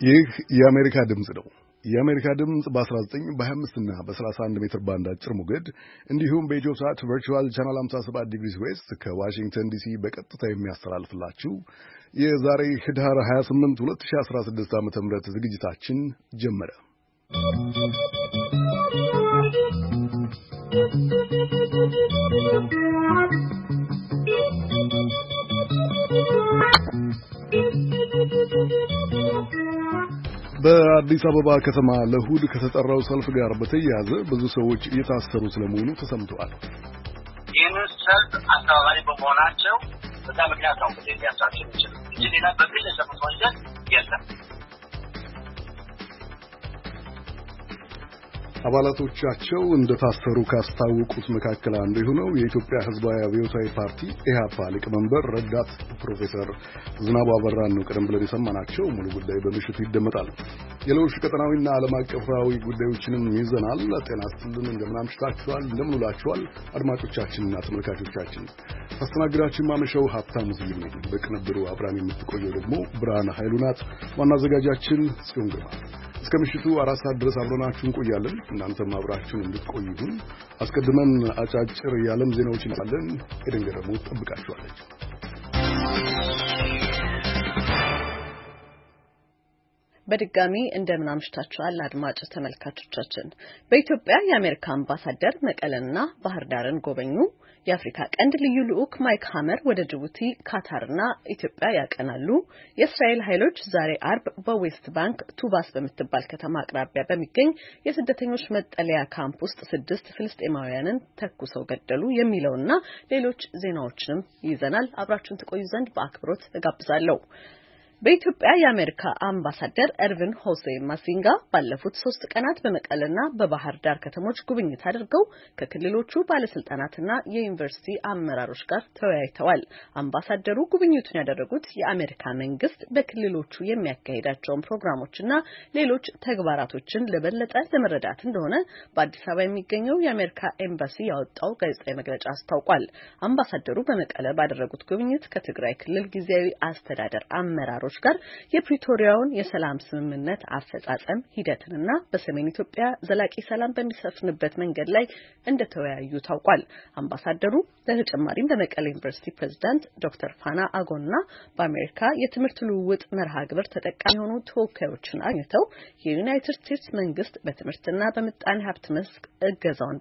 ይህ የአሜሪካ ድምጽ ነው። የአሜሪካ ድምጽ በ19 በ25 እና በ31 ሜትር ባንድ አጭር ሞገድ እንዲሁም በኢትዮሳት ቨርቹዋል ቻናል 57 ዲግሪ ዌስት ከዋሽንግተን ዲሲ በቀጥታ የሚያስተላልፍላችሁ የዛሬ ህዳር 28 2016 ዓ.ም ዝግጅታችን ጀመረ። በአዲስ አበባ ከተማ ለእሁድ ከተጠራው ሰልፍ ጋር በተያያዘ ብዙ ሰዎች እየታሰሩ ስለመሆኑ ተሰምተዋል። ይህንን ሰልፍ አስተባባሪ በመሆናቸው በዛ ምክንያት ነው ሊያሳስሩ ይችላል እንጂ ሌላ በግለሰብ ወንጀል የለም። አባላቶቻቸው እንደታሰሩ ካስታወቁት መካከል አንዱ የሆነው የኢትዮጵያ ሕዝባዊ አብዮታዊ ፓርቲ ኢህአፓ ሊቀመንበር ረዳት ፕሮፌሰር ዝናቡ አበራን ነው ቀደም ብለን የሰማናቸው። ሙሉ ጉዳይ በምሽቱ ይደመጣል። የሌሎች ቀጠናዊና ዓለም አቀፋዊ ጉዳዮችንም ይዘናል። ጤና ይስጥልን፣ እንደምን አምሽታችኋል፣ እንደምን ውላችኋል አድማጮቻችንና ተመልካቾቻችን። አስተናጋጃችን ማመሻው ሀብታሙ ዝይም ነኝ። በቅንብሩ አብራን የምትቆየው ደግሞ ብርሃን ኃይሉ ናት። ዋና አዘጋጃችን ጽዮን ግርማ። እስከ ምሽቱ 4 ሰዓት ድረስ አብረናችሁ እንቆያለን። እናንተም አብራችሁን እንድትቆዩ አስቀድመን አጫጭር የዓለም ዜናዎችን አለን። ኤደን ገረሙ ትጠብቃችኋለች። በድጋሚ እንደምን አምሽታችኋል አድማጭ ተመልካቾቻችን። በኢትዮጵያ የአሜሪካ አምባሳደር መቀለንና ባህር ዳርን ጎበኙ። የአፍሪካ ቀንድ ልዩ ልዑክ ማይክ ሀመር ወደ ጅቡቲ፣ ካታርና ኢትዮጵያ ያቀናሉ። የእስራኤል ኃይሎች ዛሬ አርብ በዌስት ባንክ ቱባስ በምትባል ከተማ አቅራቢያ በሚገኝ የስደተኞች መጠለያ ካምፕ ውስጥ 6 ፍልስጤማውያንን ተኩሰው ገደሉ የሚለውና ሌሎች ዜናዎችንም ይዘናል። አብራችሁን ተቆዩ ዘንድ በአክብሮት እጋብዛለሁ። በኢትዮጵያ የአሜሪካ አምባሳደር ኤርቪን ሆሴ ማሲንጋ ባለፉት 3 ቀናት በመቀለና በባህር ዳር ከተሞች ጉብኝት አድርገው ከክልሎቹ ባለስልጣናትና የዩኒቨርሲቲ አመራሮች ጋር ተወያይተዋል። አምባሳደሩ ጉብኝቱን ያደረጉት የአሜሪካ መንግስት በክልሎቹ የሚያካሂዳቸውን ፕሮግራሞችና ሌሎች ተግባራቶችን ለበለጠ ለመረዳት እንደሆነ በአዲስ አበባ የሚገኘው የአሜሪካ ኤምባሲ ያወጣው ጋዜጣዊ መግለጫ አስታውቋል። አምባሳደሩ በመቀለ ባደረጉት ጉብኝት ከትግራይ ክልል ጊዜያዊ አስተዳደር አመራሮች ጋር የፕሪቶሪያውን የሰላም ስምምነት አፈጻጸም ሂደትንና በሰሜን ኢትዮጵያ ዘላቂ ሰላም በሚሰፍንበት መንገድ ላይ እንደተወያዩ ታውቋል። አምባሳደሩ ለተጨማሪም በመቀሌ ዩኒቨርሲቲ ፕሬዝዳንት ዶክተር ፋና አጎንና በአሜሪካ የትምህርት ልውውጥ መርሃ ግብር ተጠቃሚ የሆኑ ተወካዮችን አግኝተው የዩናይትድ ስቴትስ መንግስት በትምህርትና በምጣኔ ሀብት መስክ እገዛውን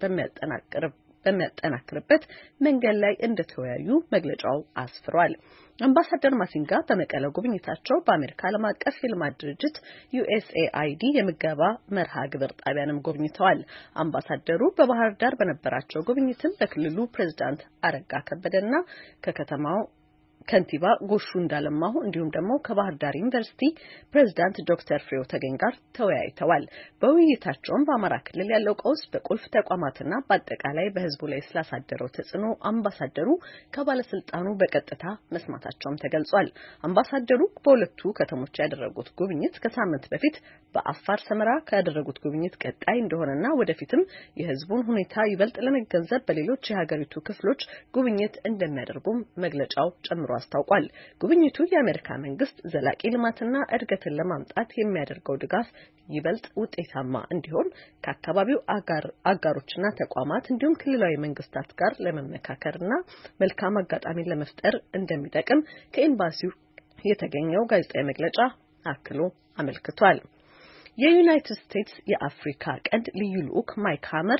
በሚያጠናክርበት መንገድ ላይ እንደተወያዩ መግለጫው አስፍሯል። አምባሳደር ማሲንጋ በመቀለ ጉብኝታቸው በአሜሪካ ዓለም አቀፍ የልማት ድርጅት USAID የምገባ መርሃ ግብር ጣቢያንም ጎብኝተዋል። አምባሳደሩ በባህር ዳር በነበራቸው ጉብኝትም በክልሉ ፕሬዝዳንት አረጋ ከበደና ከከተማው ከንቲባ ጎሹ እንዳለማሁ እንዲሁም ደግሞ ከባህር ዳር ዩኒቨርሲቲ ፕሬዝዳንት ዶክተር ፍሬው ተገኝ ጋር ተወያይተዋል። በውይይታቸውም በአማራ ክልል ያለው ቀውስ በቁልፍ ተቋማትና በአጠቃላይ በሕዝቡ ላይ ስላሳደረው ተጽዕኖ አምባሳደሩ ከባለስልጣኑ በቀጥታ መስማታቸውም ተገልጿል። አምባሳደሩ በሁለቱ ከተሞች ያደረጉት ጉብኝት ከሳምንት በፊት በአፋር ሰመራ ካደረጉት ጉብኝት ቀጣይ እንደሆነና ወደፊትም የሕዝቡን ሁኔታ ይበልጥ ለመገንዘብ በሌሎች የሀገሪቱ ክፍሎች ጉብኝት እንደሚያደርጉም መግለጫው ጨምሮ አስታውቋል። ጉብኝቱ የአሜሪካ መንግስት ዘላቂ ልማትና እድገትን ለማምጣት የሚያደርገው ድጋፍ ይበልጥ ውጤታማ እንዲሆን ከአካባቢው አጋሮችና ተቋማት እንዲሁም ክልላዊ መንግስታት ጋር ለመመካከርና መልካም አጋጣሚን ለመፍጠር እንደሚጠቅም ከኤምባሲው የተገኘው ጋዜጣዊ መግለጫ አክሎ አመልክቷል። የዩናይትድ ስቴትስ የአፍሪካ ቀንድ ልዩ ልዑክ ማይክ ሀመር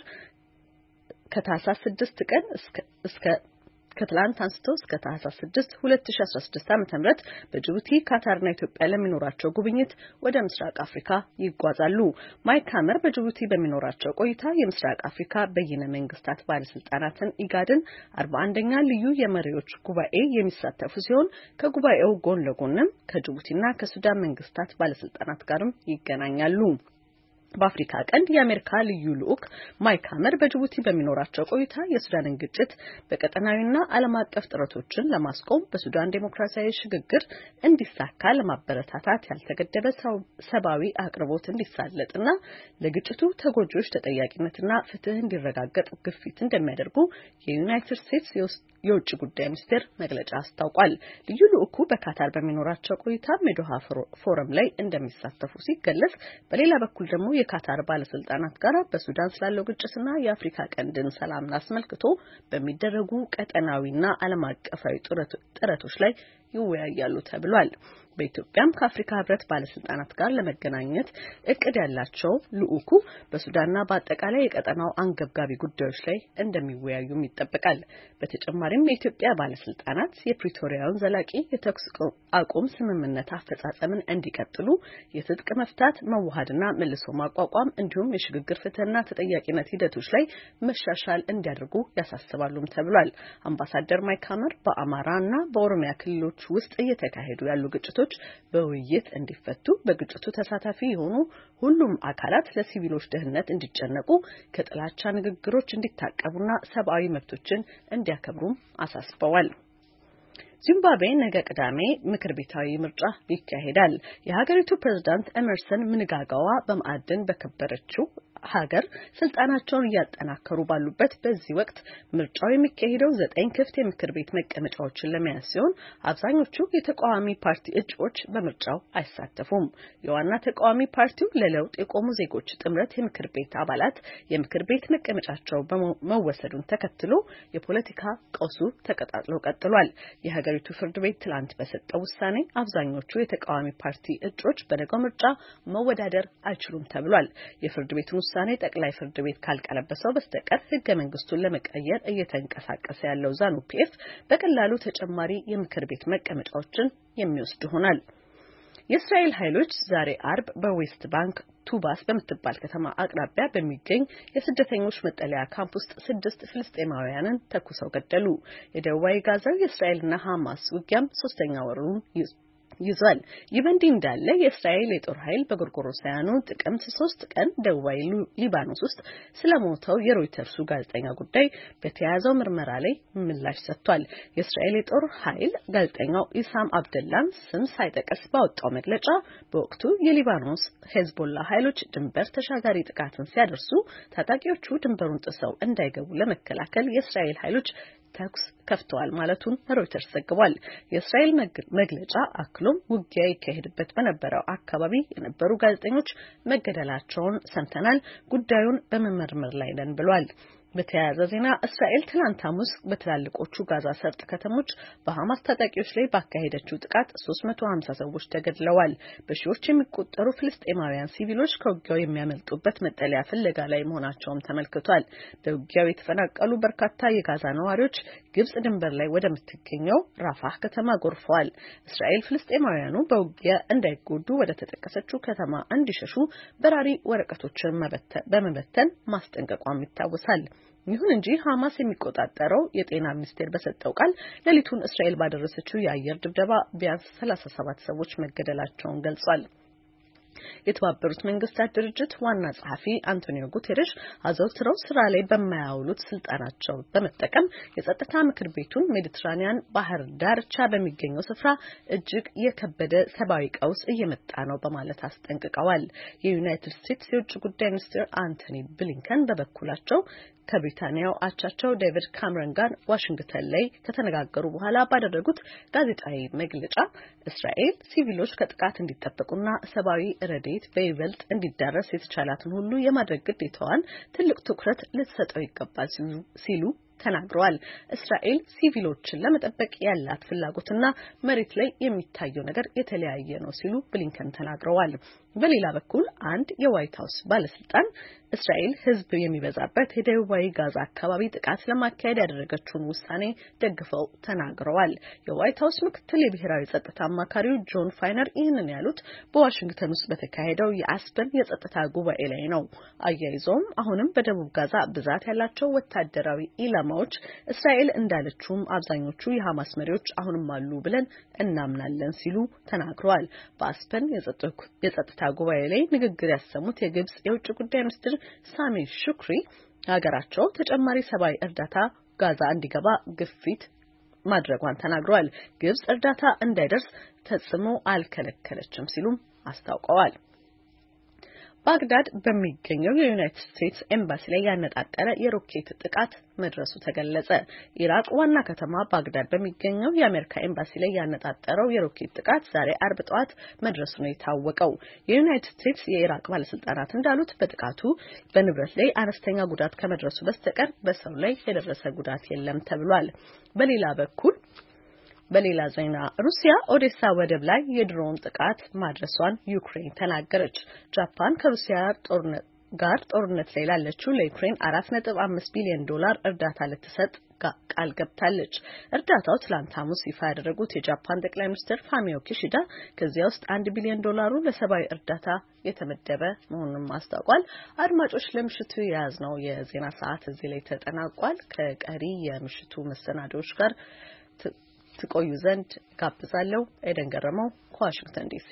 ከታህሳስ 6 ቀን እስከ ከትላንት አንስቶ እስከ ታህሳስ 6 2016 ዓ.ም በጅቡቲ ካታርና ኢትዮጵያ ለሚኖራቸው ጉብኝት ወደ ምስራቅ አፍሪካ ይጓዛሉ። ማይክ ሀመር በጅቡቲ በሚኖራቸው ቆይታ የምስራቅ አፍሪካ በይነ መንግስታት ባለስልጣናትን ኢጋድን 41ኛ ልዩ የመሪዎች ጉባኤ የሚሳተፉ ሲሆን ከጉባኤው ጎን ለጎንም ከጅቡቲና ከሱዳን መንግስታት ባለስልጣናት ጋርም ይገናኛሉ። በአፍሪካ ቀንድ የአሜሪካ ልዩ ልዑክ ማይክ ሀመር በጅቡቲ በሚኖራቸው ቆይታ የሱዳንን ግጭት በቀጠናዊና ዓለም አቀፍ ጥረቶችን ለማስቆም በሱዳን ዴሞክራሲያዊ ሽግግር እንዲሳካ ለማበረታታት ያልተገደበ ሰብአዊ አቅርቦት እንዲሳለጥና ለግጭቱ ተጎጂዎች ተጠያቂነትና ፍትህ እንዲረጋገጥ ግፊት እንደሚያደርጉ የዩናይትድ ስቴትስ የውጭ ጉዳይ ሚኒስቴር መግለጫ አስታውቋል። ልዩ ልኡኩ በካታር በሚኖራቸው ቆይታ የዶሃ ፎረም ላይ እንደሚሳተፉ ሲገለጽ፣ በሌላ በኩል ደግሞ የካታር ባለስልጣናት ጋር በሱዳን ስላለው ግጭትና የአፍሪካ ቀንድን ሰላም አስመልክቶ በሚደረጉ ቀጠናዊና ዓለም አቀፋዊ ጥረቶች ላይ ይወያያሉ ተብሏል። በኢትዮጵያም ከአፍሪካ ህብረት ባለስልጣናት ጋር ለመገናኘት እቅድ ያላቸው ልኡኩ በሱዳንና በአጠቃላይ የቀጠናው አንገብጋቢ ጉዳዮች ላይ እንደሚወያዩም ይጠበቃል። በተጨማሪም የኢትዮጵያ ባለስልጣናት የፕሪቶሪያውን ዘላቂ የተኩስ አቁም ስምምነት አፈጻጸምን እንዲቀጥሉ፣ የትጥቅ መፍታት፣ መዋሃድና መልሶ ማቋቋም እንዲሁም የሽግግር ፍትህና ተጠያቂነት ሂደቶች ላይ መሻሻል እንዲያደርጉ ያሳስባሉም ተብሏል። አምባሳደር ማይክ ሀመር በአማራና በኦሮሚያ ክልሎች ውስጥ እየተካሄዱ ያሉ ግጭቶች በውይይት እንዲፈቱ፣ በግጭቱ ተሳታፊ የሆኑ ሁሉም አካላት ለሲቪሎች ደህንነት እንዲጨነቁ፣ ከጥላቻ ንግግሮች እንዲታቀቡና ሰብአዊ መብቶችን እንዲያከብሩም አሳስበዋል። ዚምባብዌ ነገ ቅዳሜ ምክር ቤታዊ ምርጫ ይካሄዳል። የሀገሪቱ ፕሬዝዳንት ኤመርሰን ምንጋጋዋ በማዕድን በከበረችው ሀገር ስልጣናቸውን እያጠናከሩ ባሉበት በዚህ ወቅት ምርጫው የሚካሄደው 9 ክፍት የምክር ቤት መቀመጫዎችን ለመያዝ ሲሆን አብዛኞቹ የተቃዋሚ ፓርቲ እጩዎች በምርጫው አይሳተፉም። የዋና ተቃዋሚ ፓርቲው ለለውጥ የቆሙ ዜጎች ጥምረት የምክር ቤት አባላት የምክር ቤት መቀመጫቸው መወሰዱን ተከትሎ የፖለቲካ ቀውሱ ተቀጣጥሎ ቀጥሏል። የሀገሪቱ ፍርድ ቤት ትላንት በሰጠው ውሳኔ አብዛኞቹ የተቃዋሚ ፓርቲ እጩዎች በነገው ምርጫ መወዳደር አይችሉም ተብሏል። የፍርድ ቤቱን ውሳኔ ጠቅላይ ፍርድ ቤት ካልቀለበሰው በስተቀር ህገ መንግስቱን ለመቀየር እየተንቀሳቀሰ ያለው ዛኑ-ፒኤፍ በቀላሉ ተጨማሪ የምክር ቤት መቀመጫዎችን የሚወስድ ይሆናል። የእስራኤል ኃይሎች ዛሬ አርብ በዌስት ባንክ ቱባስ በምትባል ከተማ አቅራቢያ በሚገኝ የስደተኞች መጠለያ ካምፕ ውስጥ 6 ፍልስጤማውያንን ተኩሰው ገደሉ። የደቡባዊ ጋዛው የእስራኤልና ሐማስ ውጊያም 3ኛ ወሩን ይዟል። ይህ በእንዲህ እንዳለ የእስራኤል የጦር ኃይል በጎርጎሮሳውያኑ ጥቅምት 3 ቀን ደቡባዊ ሊባኖስ ውስጥ ስለሞተው የሮይተርሱ ጋዜጠኛ ጉዳይ በተያያዘው ምርመራ ላይ ምላሽ ሰጥቷል። የእስራኤል የጦር ኃይል ጋዜጠኛው ኢሳም አብደላን ስም ሳይጠቀስ ባወጣው መግለጫ በወቅቱ የሊባኖስ ሄዝቦላ ኃይሎች ድንበር ተሻጋሪ ጥቃትን ሲያደርሱ ታጣቂዎቹ ድንበሩን ጥሰው እንዳይገቡ ለመከላከል የእስራኤል ኃይሎች ተኩስ ከፍተዋል ማለቱን ሮይተርስ ዘግቧል። የእስራኤል መግለጫ አክሎም ውጊያ ይካሄድበት በነበረው አካባቢ የነበሩ ጋዜጠኞች መገደላቸውን ሰምተናል፣ ጉዳዩን በመመርመር ላይ ነን ብሏል። በተያያዘ ዜና እስራኤል ትላንት ሐሙስ በትላልቆቹ ጋዛ ሰርጥ ከተሞች በሐማስ ታጣቂዎች ላይ ባካሄደችው ጥቃት 350 ሰዎች ተገድለዋል። በሺዎች የሚቆጠሩ ፍልስጤማውያን ሲቪሎች ከውጊያው የሚያመልጡበት መጠለያ ፍለጋ ላይ መሆናቸውም ተመልክቷል። በውጊያው የተፈናቀሉ በርካታ የጋዛ ነዋሪዎች ግብጽ ድንበር ላይ ወደምትገኘው ራፋህ ከተማ ጎርፈዋል። እስራኤል ፍልስጤማውያኑ በውጊያ እንዳይጎዱ ወደ ተጠቀሰችው ከተማ እንዲሸሹ በራሪ ወረቀቶችን በመበተን ማስጠንቀቋም ይታወሳል። ይሁን እንጂ ሐማስ የሚቆጣጠረው የጤና ሚኒስቴር በሰጠው ቃል ሌሊቱን እስራኤል ባደረሰችው የአየር ድብደባ ቢያንስ 37 ሰዎች መገደላቸውን ገልጿል። የተባበሩት መንግስታት ድርጅት ዋና ጸሐፊ አንቶኒዮ ጉቴሬሽ አዘውትረው ስራ ላይ በማያውሉት ስልጣናቸው በመጠቀም የጸጥታ ምክር ቤቱን ሜዲትራኒያን ባህር ዳርቻ በሚገኘው ስፍራ እጅግ የከበደ ሰብአዊ ቀውስ እየመጣ ነው በማለት አስጠንቅቀዋል። የዩናይትድ ስቴትስ የውጭ ጉዳይ ሚኒስትር አንቶኒ ብሊንከን በበኩላቸው ከብሪታንያው አቻቸው ዴቪድ ካሜሮን ጋር ዋሽንግተን ላይ ከተነጋገሩ በኋላ ባደረጉት ጋዜጣዊ መግለጫ እስራኤል ሲቪሎች ከጥቃት እንዲጠበቁና ሰብአዊ ረድኤት በይበልጥ እንዲዳረስ የተቻላትን ሁሉ የማድረግ ግዴታዋን ትልቅ ትኩረት ልትሰጠው ይገባል ሲሉ ተናግረዋል። እስራኤል ሲቪሎችን ለመጠበቅ ያላት ፍላጎትና መሬት ላይ የሚታየው ነገር የተለያየ ነው ሲሉ ብሊንከን ተናግረዋል። በሌላ በኩል አንድ የዋይት ሀውስ ባለስልጣን እስራኤል ሕዝብ የሚበዛበት የደቡባዊ ጋዛ አካባቢ ጥቃት ለማካሄድ ያደረገችውን ውሳኔ ደግፈው ተናግረዋል። የዋይት ሀውስ ምክትል የብሔራዊ ጸጥታ አማካሪው ጆን ፋይነር ይህንን ያሉት በዋሽንግተን ውስጥ በተካሄደው የአስፐን የጸጥታ ጉባኤ ላይ ነው። አያይዘውም አሁንም በደቡብ ጋዛ ብዛት ያላቸው ወታደራዊ ኢላማዎች እስራኤል እንዳለችውም አብዛኞቹ የሐማስ መሪዎች አሁንም አሉ ብለን እናምናለን ሲሉ ተናግረዋል። በአስፐን የጸጥታ ጉባኤ ላይ ንግግር ያሰሙት የግብጽ የውጭ ጉዳይ ሚኒስትር ሳሚ ሹክሪ ሀገራቸው ተጨማሪ ሰብአዊ እርዳታ ጋዛ እንዲገባ ግፊት ማድረጓን ተናግረዋል። ግብጽ እርዳታ እንዳይደርስ ተጽዕኖ አልከለከለችም ሲሉም አስታውቀዋል። ባግዳድ በሚገኘው የዩናይትድ ስቴትስ ኤምባሲ ላይ ያነጣጠረ የሮኬት ጥቃት መድረሱ ተገለጸ። ኢራቅ ዋና ከተማ ባግዳድ በሚገኘው የአሜሪካ ኤምባሲ ላይ ያነጣጠረው የሮኬት ጥቃት ዛሬ አርብ ጠዋት መድረሱ ነው የታወቀው። የዩናይትድ ስቴትስ የኢራቅ ባለስልጣናት እንዳሉት በጥቃቱ በንብረት ላይ አነስተኛ ጉዳት ከመድረሱ በስተቀር በሰው ላይ የደረሰ ጉዳት የለም ተብሏል። በሌላ ዜና ሩሲያ ኦዴሳ ወደብ ላይ የድሮን ጥቃት ማድረሷን ዩክሬን ተናገረች። ጃፓን ከሩሲያ ጦርነት ላይ ላለችው ለዩክሬን $4.5 ቢሊዮን እርዳታ ልትሰጥ ቃል ገብታለች። እርዳታው ትላንት ሐሙስ ይፋ ያደረጉት የጃፓን ጠቅላይ ሚኒስትር ፋሚዮ ኪሺዳ ከዚያ ውስጥ $1 ቢሊዮን ለሰብአዊ እርዳታ የተመደበ መሆኑን አስታውቋል። አድማጮች ለምሽቱ የያዝነው የዜና ሰዓት እዚህ ላይ ተጠናቋል። ከቀሪ የምሽቱ መሰናዶዎች ጋር ትቆዩ ዘንድ ጋብዛለሁ። ኤደን ገረመው ከዋሽንግተን ዲሲ።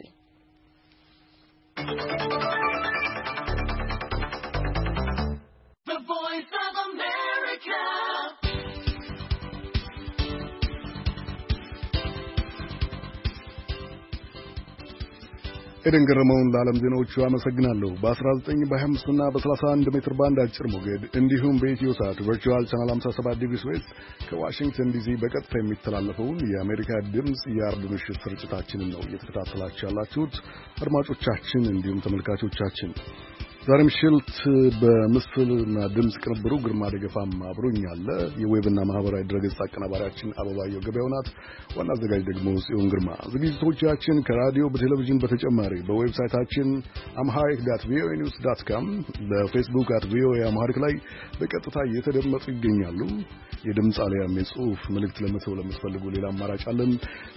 ኤደን ገረመውን ለዓለም ዜናዎቹ አመሰግናለሁ። በ19 በ25 እና በ31 ሜትር ባንድ አጭር ሞገድ እንዲሁም በኢትዮ ሳት ቨርቹዋል ቻናል 57 ዲግሪ ዌስት ከዋሽንግተን ዲሲ በቀጥታ የሚተላለፈውን የአሜሪካ ድምጽ የአርብ ምሽት ስርጭታችንን ነው እየተከታተላችሁ ያላችሁት አድማጮቻችን እንዲሁም ተመልካቾቻችን። ዛሬ ምሽት በምስልና ድምጽ ቅንብሩ ግርማ ደገፋም አብሮኛል። የዌብና ማህበራዊ ድረገጽ አቀናባሪያችን አበባየው ገበያው ናት። ዋና አዘጋጅ ደግሞ ጽዮን ግርማ። ዝግጅቶቻችን ከራዲዮ በቴሌቪዥን በተጨማሪ በዌብሳይታችን amharic.voanews.com በፌስቡክ @voaamharic ላይ በቀጥታ እየተደመጡ ይገኛሉ። የድምጽ አሊያም የጽሑፍ መልእክት ለመተው ለምትፈልጉ ሌላ አማራጭ አለን።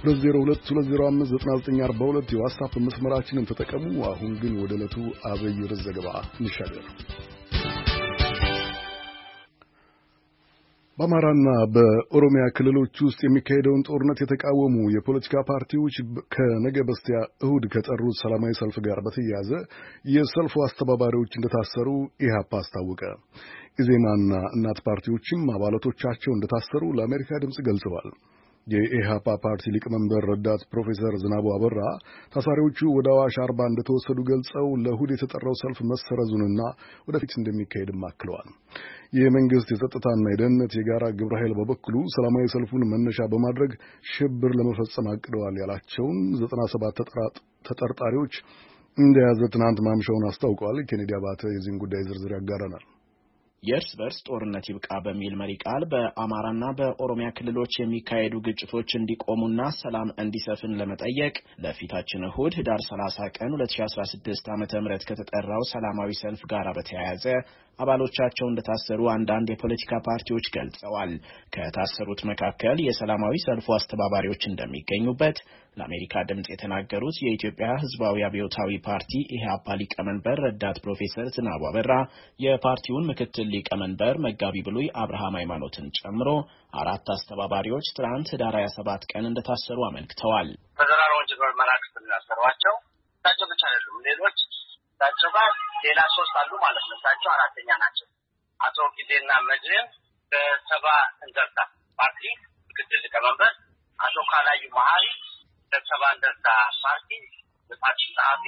2022059942 የዋትስአፕ መስመራችንን ተጠቀሙ። አሁን ግን ወደ ዕለቱ አብይ ርዕስ ዘገባ እንሻገር። በአማራና በኦሮሚያ ክልሎች ውስጥ የሚካሄደውን ጦርነት የተቃወሙ የፖለቲካ ፓርቲዎች ከነገ በስቲያ እሁድ ከጠሩት ሰላማዊ ሰልፍ ጋር በተያያዘ የሰልፉ አስተባባሪዎች እንደታሰሩ ኢህአፓ አስታወቀ። ኢዜማና እናት ፓርቲዎችም አባላቶቻቸው እንደታሰሩ ለአሜሪካ ድምጽ ገልጸዋል። የኢህአፓ ፓርቲ ሊቀመንበር ረዳት ፕሮፌሰር ዝናቡ አበራ ታሳሪዎቹ ወደ አዋሽ አርባ እንደተወሰዱ ገልጸው ለእሁድ የተጠራው ሰልፍ መሰረዙንና ወደፊት እንደሚካሄድም አክለዋል። የመንግስት የጸጥታና የደህንነት የጋራ ግብረ ኃይል በበኩሉ ሰላማዊ ሰልፉን መነሻ በማድረግ ሽብር ለመፈጸም አቅደዋል ያላቸውን 97 ተጠርጣሪዎች እንደያዘ ትናንት ማምሻውን አስታውቀዋል። ኬኔዲ አባተ የዚህን ጉዳይ ዝርዝር ያጋራናል። የእርስ በርስ ጦርነት ይብቃ በሚል መሪ ቃል በአማራና በኦሮሚያ ክልሎች የሚካሄዱ ግጭቶች እንዲቆሙና ሰላም እንዲሰፍን ለመጠየቅ ለፊታችን እሁድ ህዳር 30 ቀን 2016 ዓ.ም ከተጠራው ሰላማዊ ሰልፍ ጋር በተያያዘ አባሎቻቸው እንደታሰሩ አንዳንድ የፖለቲካ ፓርቲዎች ገልጸዋል። ከታሰሩት መካከል የሰላማዊ ሰልፉ አስተባባሪዎች እንደሚገኙበት ለአሜሪካ ድምጽ የተናገሩት የኢትዮጵያ ሕዝባዊ አብዮታዊ ፓርቲ ኢህአፓ ሊቀመንበር ረዳት ፕሮፌሰር ዝናቡ አበራ የፓርቲውን ምክትል ሊቀመንበር መጋቢ ብሉይ አብርሃም ሃይማኖትን ጨምሮ 4 አስተባባሪዎች ትናንት ህዳር 27 ቀን እንደታሰሩ አመልክተዋል። በዘራራ ወንጀል ምርመራ ክፍል ያሰሯቸው ታቸው ብቻ አይደሉም፣ ሌሎች ታቸው ጋር ሌላ 3 አሉ ማለት ነው። ታቸው 4ኛ ናቸው። አቶ ጊዜና መድረን በሰባ እንደርታ ፓርቲ ምክትል ሊቀመንበር፣ አቶ ካላዩ መሀሪ በሰባ እንደርታ ፓርቲ የፓርቲ ጸሐፊ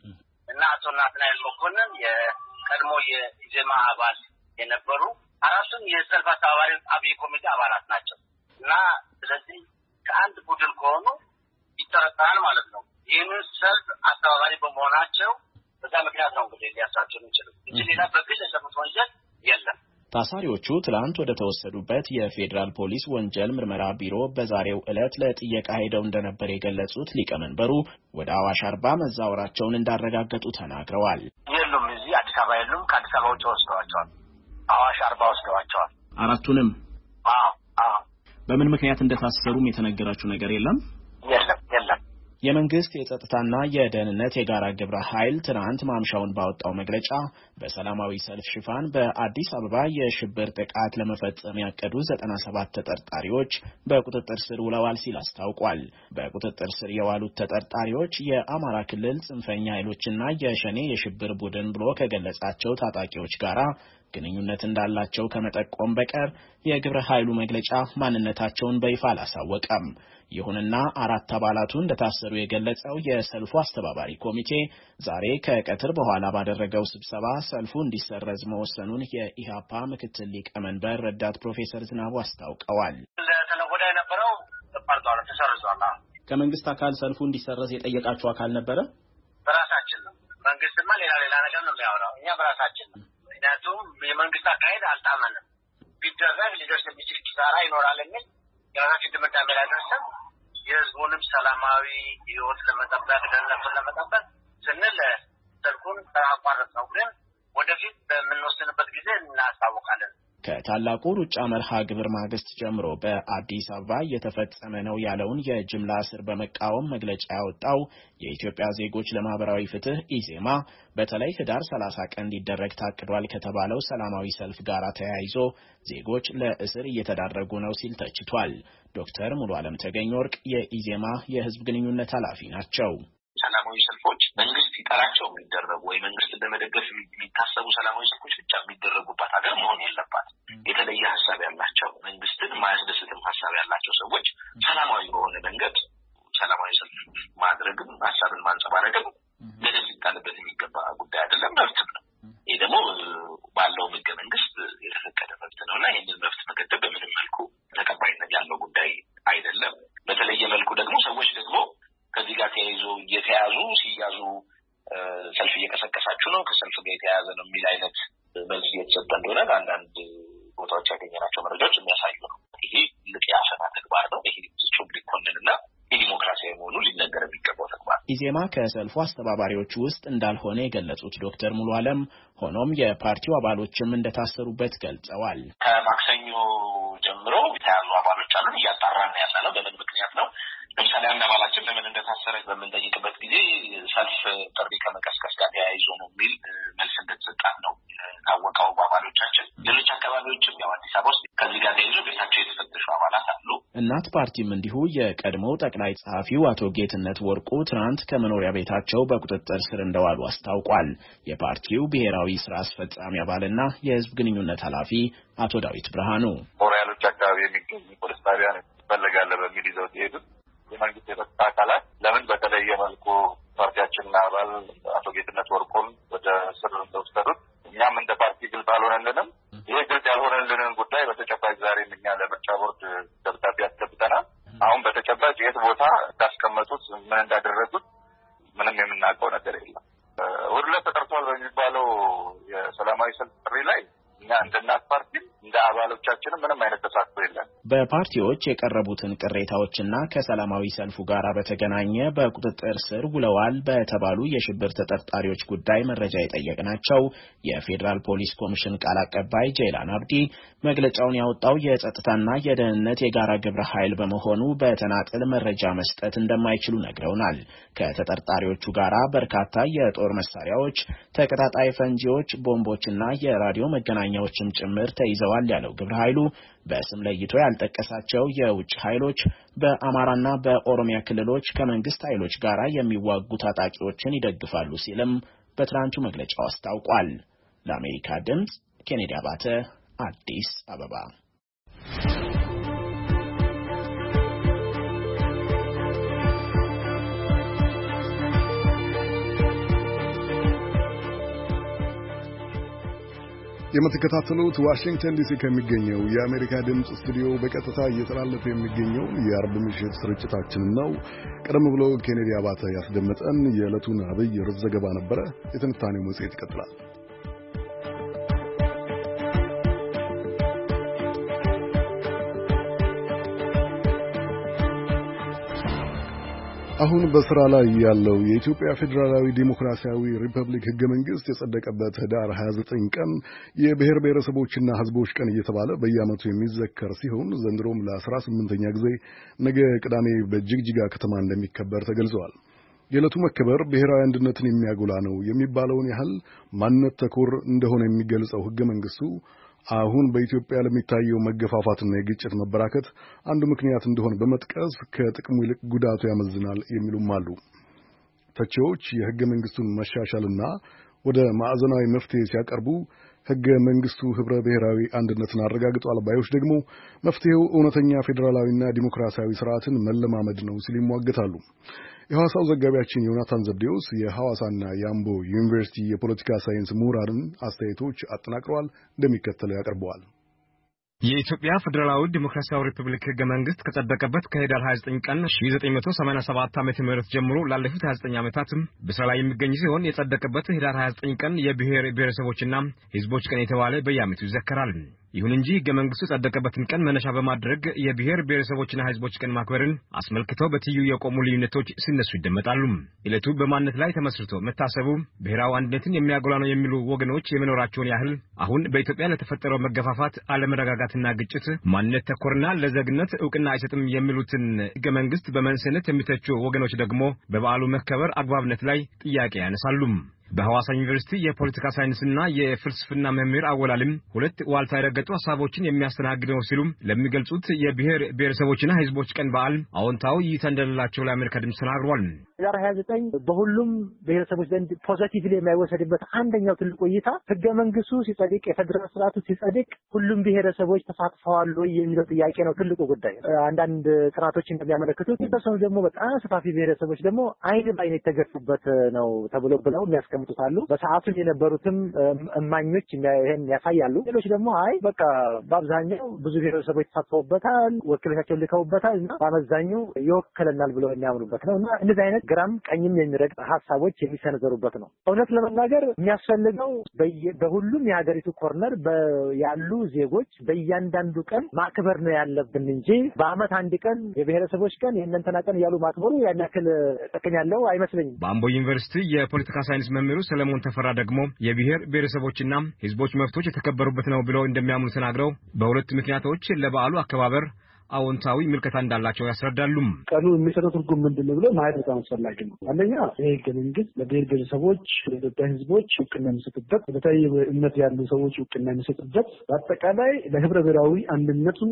እና አቶ ናትናኤል መኮንን የቀድሞ የኢዜማ አባል የነበሩ 4ቱም የሰልፍ አስተባባሪ አብይ ኮሚቴ አባላት ናቸው እና ስለዚህ ከአንድ ቡድን ከሆኑ ይጠረጠራል ማለት ነው። ይህንን ሰልፍ አስተባባሪ በመሆናቸው በዛ ምክንያት ነው እንግዲህ ሊያስራቸው የሚችሉ እንጂ ሌላ በግል የሰሩት ወንጀል የለም። ታሳሪዎቹ ትላንት ወደ ተወሰዱበት የፌዴራል ፖሊስ ወንጀል ምርመራ ቢሮ በዛሬው ዕለት ለጥየቃ ሄደው እንደነበር የገለጹት ሊቀመንበሩ ወደ አዋሽ አርባ መዛወራቸውን እንዳረጋገጡ ተናግረዋል። የሉም፣ እዚህ አዲስ አበባ የሉም። ከአዲስ አበባ ውጭ ወስደዋቸዋል። አዋሽ አርባ ወስደዋቸዋል። 4ቱንም? አዎ። በምን ምክንያት እንደታሰሩም የተነገራችሁ ነገር የለም? የለም። የመንግስት የጸጥታና የደህንነት የጋራ ግብረ ኃይል ትናንት ማምሻውን ባወጣው መግለጫ በሰላማዊ ሰልፍ ሽፋን በአዲስ አበባ የሽብር ጥቃት ለመፈጸም ያቀዱ 97 ተጠርጣሪዎች በቁጥጥር ስር ውለዋል ሲል አስታውቋል። በቁጥጥር ስር የዋሉት ተጠርጣሪዎች የአማራ ክልል ጽንፈኛ ኃይሎችና የሸኔ የሽብር ቡድን ብሎ ከገለጻቸው ታጣቂዎች ጋራ ግንኙነት እንዳላቸው ከመጠቆም በቀር የግብረ ኃይሉ መግለጫ ማንነታቸውን በይፋ አላሳወቀም። ይሁንና 4 አባላቱ እንደታሰሩ የገለጸው የሰልፉ አስተባባሪ ኮሚቴ ዛሬ ከቀትር በኋላ ባደረገው ስብሰባ ሰልፉ እንዲሰረዝ መወሰኑን የኢሃፓ ምክትል ሊቀመንበር ረዳት ፕሮፌሰር ዝናቡ አስታውቀዋል። ለተነጎዳ የነበረው ተቋርጧል፣ ተሰርዟል። ከመንግስት አካል ሰልፉ እንዲሰረዝ የጠየቃችሁ አካል ነበረ? በራሳችን ነው። መንግስትማ ሌላ ነገር ነው የሚያወራው። እኛ በራሳችን ነው። ምክንያቱም የመንግስት አካሄድ አልታመንም። ቢደረግ ሊደርስ የሚችል ኪሳራ ይኖራል የሚል የራሳችን ድምዳሜ ላይ ደርሰን የህዝቡንም ሰላማዊ ህይወት ለመጠበቅ ደህንነቱን ለመጠበቅ ስንል ሰልፉን አቋረጥ ነው። ግን ወደፊት በምንወስንበት ጊዜ እናሳውቃለን። ከታላቁ ሩጫ መርሃ ግብር ማግስት ጀምሮ በአዲስ አበባ እየተፈጸመ ነው ያለውን የጅምላ እስር በመቃወም መግለጫ ያወጣው የኢትዮጵያ ዜጎች ለማህበራዊ ፍትህ ኢዜማ በተለይ ህዳር 30 ቀን ሊደረግ ታቅዷል ከተባለው ሰላማዊ ሰልፍ ጋር ተያይዞ ዜጎች ለእስር እየተዳረጉ ነው ሲል ተችቷል። ዶክተር ሙሉ ዓለም ተገኝ ወርቅ የኢዜማ የህዝብ ግንኙነት ኃላፊ ናቸው። ሰላማዊ ሰልፎች መንግስት ይጠራቸው የሚደረጉ ወይ መንግስት በመደገፍ የሚታሰቡ ሰላማዊ ሰልፎች ብቻ የሚደረጉባት ሀገር መሆን የለባት። የተለየ ሀሳብ ያላቸው መንግስትን ማያስደስትም ሀሳብ ያላቸው ሰዎች ሰላማዊ በሆነ መንገድ ሰላማዊ ሰልፍ ማድረግም ሀሳብን ማንጸባረቅም ገደብ ሊጣልበት የሚገባ ጉዳይ አይደለም፣ መብት ነው። ይህ ደግሞ ባለው ህገ መንግስት የተፈቀደ መብት ነውና ይህንን መብት መገደብ በምንም መልኩ ተቀባይነት ያለው ጉዳይ አይደለም። በተለየ መልኩ ደግሞ ሰዎች ደግሞ ከዚህ ጋር ተያይዞ እየተያዙ ሲያዙ ሰልፍ እየቀሰቀሳችሁ ነው፣ ከሰልፍ ጋር የተያያዘ ነው የሚል አይነት መልስ እየተሰጠ እንደሆነ አንዳንድ ቦታዎች ያገኘናቸው መረጃዎች የሚያሳዩ ነው። ይሄ ልቅ ያፈና ተግባር ነው። ይሄ ፍጹም ሊኮንንና የዲሞክራሲያዊ መሆኑ ሊነገር የሚገባው ተግባር። ኢዜማ ከሰልፉ አስተባባሪዎች ውስጥ እንዳልሆነ የገለጹት ዶክተር ሙሉ ዓለም ሆኖም የፓርቲው አባሎችም እንደታሰሩበት ገልጸዋል። ከማክሰኞ ጀምሮ የተያዙ አባሎች አሉ። እያጣራን ያለ ነው በምን ምክንያት ነው። ለምሳሌ አንድ አባላችን ለምን እንደታሰረ በምንጠይቅበት ጊዜ ሰልፍ ጥሪ ከመቀስቀስ ጋር ተያይዞ ነው የሚል መልስ እንደተሰጣን ነው ታወቀው። አባሎቻችን ሌሎች አካባቢዎችም ያው አዲስ አበባ ውስጥ ከዚህ ጋር ተያይዞ ቤታቸው የተፈተሹ አባላት አሉ። እናት ፓርቲም እንዲሁ የቀድሞው ጠቅላይ ጸሐፊው አቶ ጌትነት ወርቁ ትናንት ከመኖሪያ ቤታቸው በቁጥጥር ስር እንደዋሉ አስታውቋል። የፓርቲው ብሔራዊ ስራ አስፈጻሚ አባልና የህዝብ ግንኙነት ኃላፊ አቶ ዳዊት ብርሃኑ ሞራሎች አካባቢ የሚገኙ ፖሊስ ጣቢያ ይፈልጋል በሚል ይዘው ሲሄዱ የመንግስት የጸጥታ አካላት ለምን በተለየ መልኩ ፓርቲያችንና አባል አቶ ጌትነት ወርቁን ወደ ስር እንደወሰዱት እኛም እንደ ፓርቲ ግልጽ አልሆነልንም። ይሄ ግልጽ ያልሆነልንን ጉዳይ በተጨባጭ ዛሬም እኛ ለምርጫ ቦርድ ደብዳቤ አስገብተናል። አሁን በተጨባጭ የት ቦታ እንዳስቀመጡት ምን እንዳደረጉት ምንም የምናውቀው ነገር የለም። ውድለት ተጠርቷል በሚባለው የሰላማዊ ሰልፍ ጥሪ ላይ እኛ እንደ እናት ፓርቲ እንደ አባሎቻችንም ምንም አይነት ተሳትፎ የለም። በፓርቲዎች የቀረቡትን ቅሬታዎችና ከሰላማዊ ሰልፉ ጋር በተገናኘ በቁጥጥር ስር ውለዋል በተባሉ የሽብር ተጠርጣሪዎች ጉዳይ መረጃ የጠየቅናቸው የፌዴራል ፖሊስ ኮሚሽን ቃል አቀባይ ጄይላን አብዲ መግለጫውን ያወጣው የጸጥታና የደህንነት የጋራ ግብረ ኃይል በመሆኑ በተናጥል መረጃ መስጠት እንደማይችሉ ነግረውናል። ከተጠርጣሪዎቹ ጋር በርካታ የጦር መሳሪያዎች፣ ተቀጣጣይ ፈንጂዎች፣ ቦምቦችና የራዲዮ መገናኛዎችም ጭምር ተይዘዋል ያለው ግብረ ኃይሉ በስም ለይቶ ያልጠቀሳቸው የውጭ ኃይሎች በአማራና በኦሮሚያ ክልሎች ከመንግስት ኃይሎች ጋር የሚዋጉ ታጣቂዎችን ይደግፋሉ ሲልም በትናንቱ መግለጫው አስታውቋል። ለአሜሪካ ድምጽ ኬኔዲ አባተ አዲስ አበባ። የምትከታተሉት ዋሽንግተን ዲሲ ከሚገኘው የአሜሪካ ድምጽ ስቱዲዮ በቀጥታ እየተላለፈ የሚገኘው የአርብ ምሽት ስርጭታችንን ነው። ቀደም ብሎ ኬኔዲ አባተ ያስደመጠን የዕለቱን አብይ ርዕስ ዘገባ ነበረ። የትንታኔው መጽሔት ይቀጥላል። አሁን በስራ ላይ ያለው የኢትዮጵያ ፌዴራላዊ ዲሞክራሲያዊ ሪፐብሊክ ሕገ መንግሥት የጸደቀበት ህዳር 29 ቀን የብሔር ብሔረሰቦችና ሕዝቦች ቀን እየተባለ በየዓመቱ የሚዘከር ሲሆን ዘንድሮም ለ18ኛ ጊዜ ነገ ቅዳሜ በጅግጅጋ ከተማ እንደሚከበር ተገልጿል። የዕለቱ መከበር ብሔራዊ አንድነትን የሚያጎላ ነው የሚባለውን ያህል ማንነት ተኮር እንደሆነ የሚገልጸው ሕገ መንግሥቱ አሁን በኢትዮጵያ ለሚታየው መገፋፋትና የግጭት መበራከት አንዱ ምክንያት እንደሆነ በመጥቀስ ከጥቅሙ ይልቅ ጉዳቱ ያመዝናል የሚሉም አሉ። ተቺዎች የሕገ መንግሥቱን መሻሻልና ወደ ማዕዘናዊ መፍትሄ ሲያቀርቡ ሕገ መንግስቱ ህብረ ብሔራዊ አንድነትን አረጋግጧል ባዮች ደግሞ መፍትሄው እውነተኛ ፌዴራላዊና ዲሞክራሲያዊ ስርዓትን መለማመድ ነው ሲሉ ይሟገታሉ። የሐዋሳው ዘጋቢያችን ዮናታን ዘብዴዎስ የሐዋሳና የአምቦ ዩኒቨርሲቲ የፖለቲካ ሳይንስ ምሁራንን አስተያየቶች አጠናቅረዋል፣ እንደሚከተለው ያቀርበዋል። የኢትዮጵያ ፌዴራላዊ ዲሞክራሲያዊ ሪፐብሊክ ህገ መንግስት ከጸደቀበት ከህዳር 29 ቀን 1987 ዓ.ም ጀምሮ ላለፉት 29 ዓመታት በስራ ላይ የሚገኝ ሲሆን የጸደቀበት ህዳር 29 ቀን የብሔር ብሔረሰቦችና ህዝቦች ቀን የተባለ በየዓመቱ ይዘከራል። ይሁን እንጂ ህገ መንግስቱ ጸደቀበትን ቀን መነሻ በማድረግ የብሔር ብሔረሰቦችና ህዝቦች ቀን ማክበርን አስመልክተው በትይዩ የቆሙ ልዩነቶች ሲነሱ ይደመጣሉ። ዕለቱ በማንነት ላይ ተመስርቶ መታሰቡ ብሔራዊ አንድነትን የሚያጎላ ነው የሚሉ ወገኖች የመኖራቸውን ያህል አሁን በኢትዮጵያ ለተፈጠረው መገፋፋት፣ አለመረጋጋትና ግጭት ማንነት ተኮርና ለዜግነት ዕውቅና አይሰጥም የሚሉትን ህገ መንግስት በመንስኤነት የሚተቹ ወገኖች ደግሞ በበዓሉ መከበር አግባብነት ላይ ጥያቄ ያነሳሉ። በሐዋሳ ዩኒቨርሲቲ የፖለቲካ ሳይንስና የፍልስፍና መምህር አወላልም ሁለት ዋልታ የረገጡ ሐሳቦችን የሚያስተናግደው ሲሉ ለሚገልጹት የብሔር ብሔረሰቦችና ህዝቦች ቀን በዓል አዎንታዊ እይታ እንደሌላቸው ለአሜሪካ ድምፅ ተናግረዋል። ዛሬ 29 በሁሉም ብሔረሰቦች ዘንድ ፖዚቲቭሊ የማይወሰድበት አንደኛው ትልቁ እይታ ህገ መንግስቱ ሲጸድቅ የፌደራል ስርዓቱ ሲጸድቅ ሁሉም ብሔረሰቦች ተሳትፈዋል ወይ የሚለው ጥያቄ ነው ትልቁ ጉዳይ። አንዳንድ ጥናቶች እንደሚያመለክቱት የተወሰኑ ደግሞ በጣም ሰፋፊ ብሔረሰቦች ደግሞ አይን ባይን የተገፉበት ነው ተብሎ ብለው ያስቀምጡታሉ። በሰዓቱ የነበሩትም እማኞች ይሄን ያሳያሉ። ሌሎች ደግሞ አይ በቃ በአብዛኛው ብዙ ብሔረሰቦች ተሳትፈውበታል፣ ወኪሎቻቸውን ልከውበታል እና በአመዛኙ ይወክለናል ብለው የሚያምኑበት ነው እና እንደዚህ አይነት ግራም ቀኝም የሚረግጥ ሀሳቦች የሚሰነዘሩበት ነው። እውነት ለመናገር የሚያስፈልገው በሁሉም የሀገሪቱ ኮርነር ያሉ ዜጎች በእያንዳንዱ ቀን ማክበር ነው ያለብን እንጂ በአመት አንድ ቀን የብሔረሰቦች ቀን የእነንተና ቀን እያሉ ማክበሩ ያን ያክል ጥቅም ያለው አይመስለኝም። በአምቦ ዩኒቨርሲቲ የፖለቲካ ሳይንስ መምህሩ ሰለሞን ተፈራ ደግሞ የብሔር ብሔረሰቦችና ህዝቦች መብቶች የተከበሩበት ነው ብለው እንደሚያምኑ ተናግረው በሁለት ምክንያቶች ለበዓሉ አከባበር አዎንታዊ ምልከታ እንዳላቸው ያስረዳሉ። ቀኑ የሚሰጠው ትርጉም ምንድነው ብሎ ማየት በጣም አስፈላጊ ነው። አንደኛ ይሄ ህገ መንግስት ለብሔር ብሔረሰቦች ለኢትዮጵያ ህዝቦች እውቅና የሚሰጥበት፣ በተለይ እምነት ያሉ ሰዎች እውቅና የሚሰጥበት፣ በአጠቃላይ ለህብረ ብሔራዊ አንድነቱን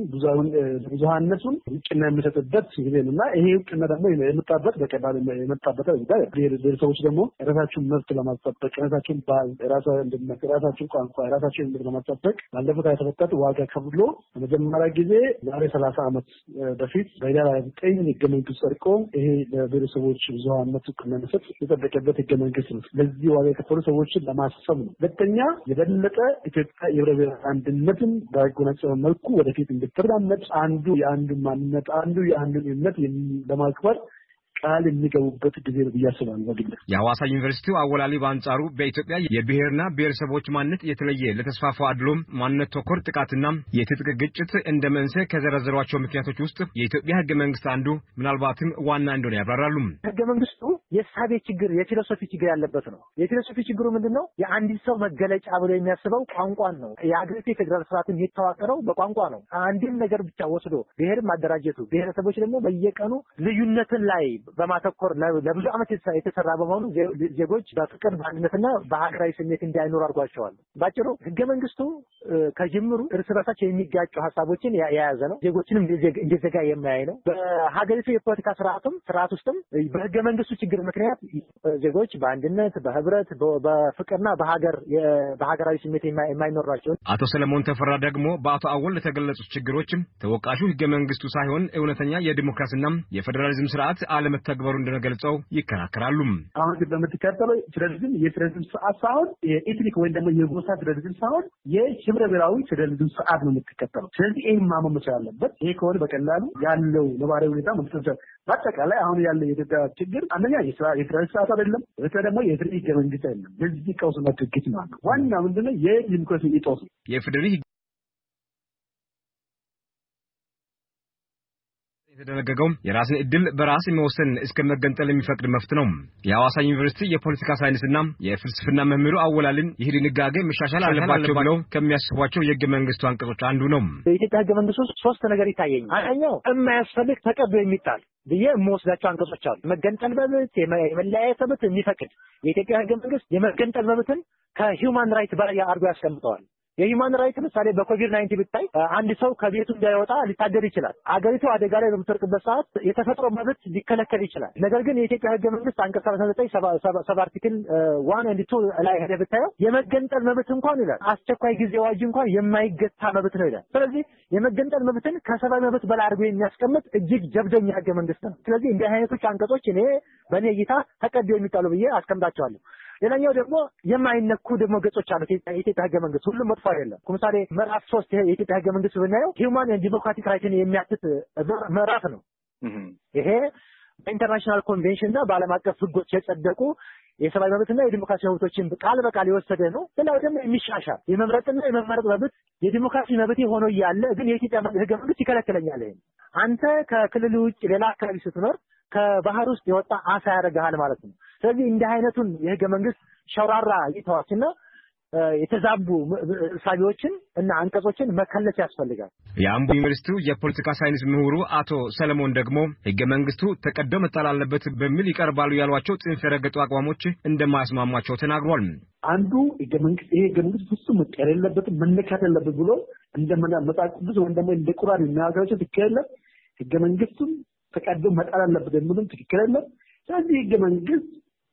ብዙሃነቱን እውቅና የሚሰጥበት ጊዜ ነውና ይሄ እውቅና ደግሞ የመጣበት በቀላሉ የመጣበት ጉዳይ ብሔር ብሔረሰቦች ደግሞ የራሳቸውን መብት ለማስጠበቅ የራሳቸውን ባህል፣ የራሳቸውን ቋንቋ፣ የራሳቸውን እምነት ለማስጠበቅ ባለፉት የተፈጠሩ ዋጋ ከፍሎ ለመጀመሪያ ጊዜ ዛሬ 30 ዓመት በፊት በህዳር 29 ህገ መንግስት ጸድቆ ይሄ ለብሔረሰቦች ብዙሃነት እውቅና መስጠት የጸደቀበት ህገ መንግስት ነው። ለዚህ ዋጋ የከፈሉ ሰዎችን ለማሰብ ነው። ሁለተኛ የበለጠ ኢትዮጵያ የህብረ ብሔራዊ አንድነትን ባጎናጸፈ መልኩ ወደፊት እንድትራመድ አንዱ የአንዱን ማንነት አንዱ የአንዱን እምነት ለማክበር ቃል የሚገቡበት ጊዜ ነው ብዬ አስባለሁ። በግል የሐዋሳ ዩኒቨርሲቲው አወላሊ በአንጻሩ በኢትዮጵያ የብሔርና ብሔረሰቦች ማንነት የተለየ ለተስፋፋው አድሎም ማንነት ተኮር ጥቃትና የትጥቅ ግጭት እንደ መንስኤ ከዘረዘሯቸው ምክንያቶች ውስጥ የኢትዮጵያ ህገ መንግስት አንዱ ምናልባትም ዋና እንደሆነ ያብራራሉ። ህገ መንግስቱ የሳቤ ችግር የፊሎሶፊ ችግር ያለበት ነው። የፊሎሶፊ ችግሩ ምንድነው? የአንድ ሰው መገለጫ ብሎ የሚያስበው ቋንቋን ነው። የሀገሪቱ የፌዴራል ስርዓትን የተዋቀረው በቋንቋ ነው። አንድን ነገር ብቻ ወስዶ ብሔር ማደራጀቱ ብሔረሰቦች ደግሞ በየቀኑ ልዩነትን ላይ በማተኮር ለብዙ ዓመት የተሰራ በመሆኑ ዜጎች በፍቅር በአንድነትና በሀገራዊ ስሜት እንዳይኖሩ አድርጓቸዋል። ባጭሩ ህገ መንግስቱ ከጅምሩ እርስ በርሳቸው የሚጋጩ ሀሳቦችን የያዘ ነው። ዜጎችንም እንደዘጋ የማያይ ነው። በሀገሪቱ የፖለቲካ ስርዓት ውስጥም በህገ መንግስቱ ችግር ምክንያት ዜጎች በአንድነት በህብረት በፍቅርና በሀገራዊ ስሜት የማይኖራቸው። አቶ ሰለሞን ተፈራ ደግሞ በአቶ አወል ለተገለጹት ችግሮችም ተወቃሹ ህገ መንግስቱ ሳይሆን እውነተኛ የዲሞክራሲና የፌዴራሊዝም ስርዓት ተግባሩ እንደገለጸው ይከራከራሉ። አሁን ግን በመተከተለው የፌዴራሊዝም ስርዓት ሳይሆን የኤትኒክ ወይ ደግሞ የጎሳ ፌዴራሊዝም ሳይሆን የህብረ ብሔራዊ ፌዴራሊዝም ስርዓት ነው የምትከተለው። ስለዚህ ይሄን ማመን መቻል አለበት። ይሄ ከሆነ በቀላሉ ያለው ነባራዊ ሁኔታ መፍትሄ በአጠቃላይ አሁን ያለው የኢትዮጵያ ችግር አንደኛ የፌዴራል ስርዓት አይደለም፣ ሁለተኛ ደግሞ የፌዴራል ህገ መንግስት አይደለም። ለዚህ ቀውስ መትግት ነው ዋና ምንድነው የዲሞክራሲ ኢጦስ የፌዴራል የተደነገገው የራስን እድል በራስ መወሰን እስከ መገንጠል የሚፈቅድ መብት ነው። የሐዋሳ ዩኒቨርሲቲ የፖለቲካ ሳይንስና የፍልስፍና መምህሩ አወላልን ይህ ድንጋጌ መሻሻል አለባቸው ብለው ከሚያስቧቸው የህገ መንግስቱ አንቀጾች አንዱ ነው። በኢትዮጵያ ህገ መንግስት ውስጥ ሶስት ነገር ይታየኛል። አንደኛው የማያስፈልግ ተቀብሎ የሚጣል ብዬ የምወስዳቸው አንቀጾች አሉ። መገንጠል መብት፣ የመለያየት መብት የሚፈቅድ የኢትዮጵያ ህገ መንግስት የመገንጠል መብትን ከሂውማን ራይት በላይ አድርጎ ያስቀምጠዋል። የሂውማን ራይት ለምሳሌ በኮቪድ-19 ብታይ አንድ ሰው ከቤቱ እንዳይወጣ ሊታገድ ይችላል። አገሪቱ አደጋ ላይ በምትወድቅበት ሰዓት የተፈጥሮ መብት ሊከለከል ይችላል። ነገር ግን የኢትዮጵያ ህገ መንግስት አንቀጽ 39 ሰብ አርቲክል 1 and 2 ላይ ሄደ ብታየው የመገንጠል መብት እንኳን ይላል አስቸኳይ ጊዜ አዋጅ እንኳን የማይገታ መብት ነው ይላል። ስለዚህ የመገንጠል መብትን ከሰብአዊ መብት በላይ አድርጎ የሚያስቀምጥ እጅግ ጀብደኛ ህገ መንግስት ነው። ስለዚህ እንዲህ አይነቶች አንቀጾች እኔ በእኔ እይታ ተቀደው የሚጣሉ ብዬ አስቀምጣቸዋለሁ። ሌላኛው ደግሞ የማይነኩ ደግሞ ገጾች አሉት የኢትዮጵያ ህገ መንግስት ሁሉም መጥፎ አይደለም። ለምሳሌ ምዕራፍ 3 የኢትዮጵያ ህገ መንግስት ብናየው ሂውማን ኤንድ ዲሞክራቲክ ራይትን የሚያትት ምዕራፍ ነው። ይሄ በኢንተርናሽናል ኮንቬንሽን እና በዓለም አቀፍ ህጎች የጸደቁ የሰብአዊ መብትና የዲሞክራሲ መብቶችን ቃል በቃል የወሰደ ነው። ሌላው ደግሞ የሚሻሻል የመምረጥና የመመረጥ መብት የዲሞክራሲ መብት ሆኖ እያለ ግን የኢትዮጵያ ህገ መንግስት ይከለክለኛል። አንተ ከክልል ውጭ ሌላ አካባቢ ስትኖር ከባህር ውስጥ የወጣ አሳ ያደርግሃል ማለት ነው። ስለዚህ እንዲህ አይነቱን የህገ መንግስት ሸውራራ እይታዎችና የተዛቡ እሳቤዎችን እና አንቀጾችን መከለስ ያስፈልጋል። የአምቦ ዩኒቨርሲቲው የፖለቲካ ሳይንስ ምሁሩ አቶ ሰለሞን ደግሞ ህገ መንግስቱ ተቀደው መጣል አለበት በሚል ይቀርባሉ ያሏቸው ጽንፍ የረገጡ አቋሞች እንደማያስማሟቸው ተናግሯል። አንዱ ህገ መንግስት ፍጹም መቀየር የለበትም መነካት የለበት ብሎ መጽሐፍ ቅዱስ ወይም ደግሞ እንደ ቁርአን የሚያወራቸው ትክክል የለም። ህገ መንግስቱም ተቀደው መጣል አለበት የሚሉም ትክክል የለም። ስለዚህ ህገ መንግስት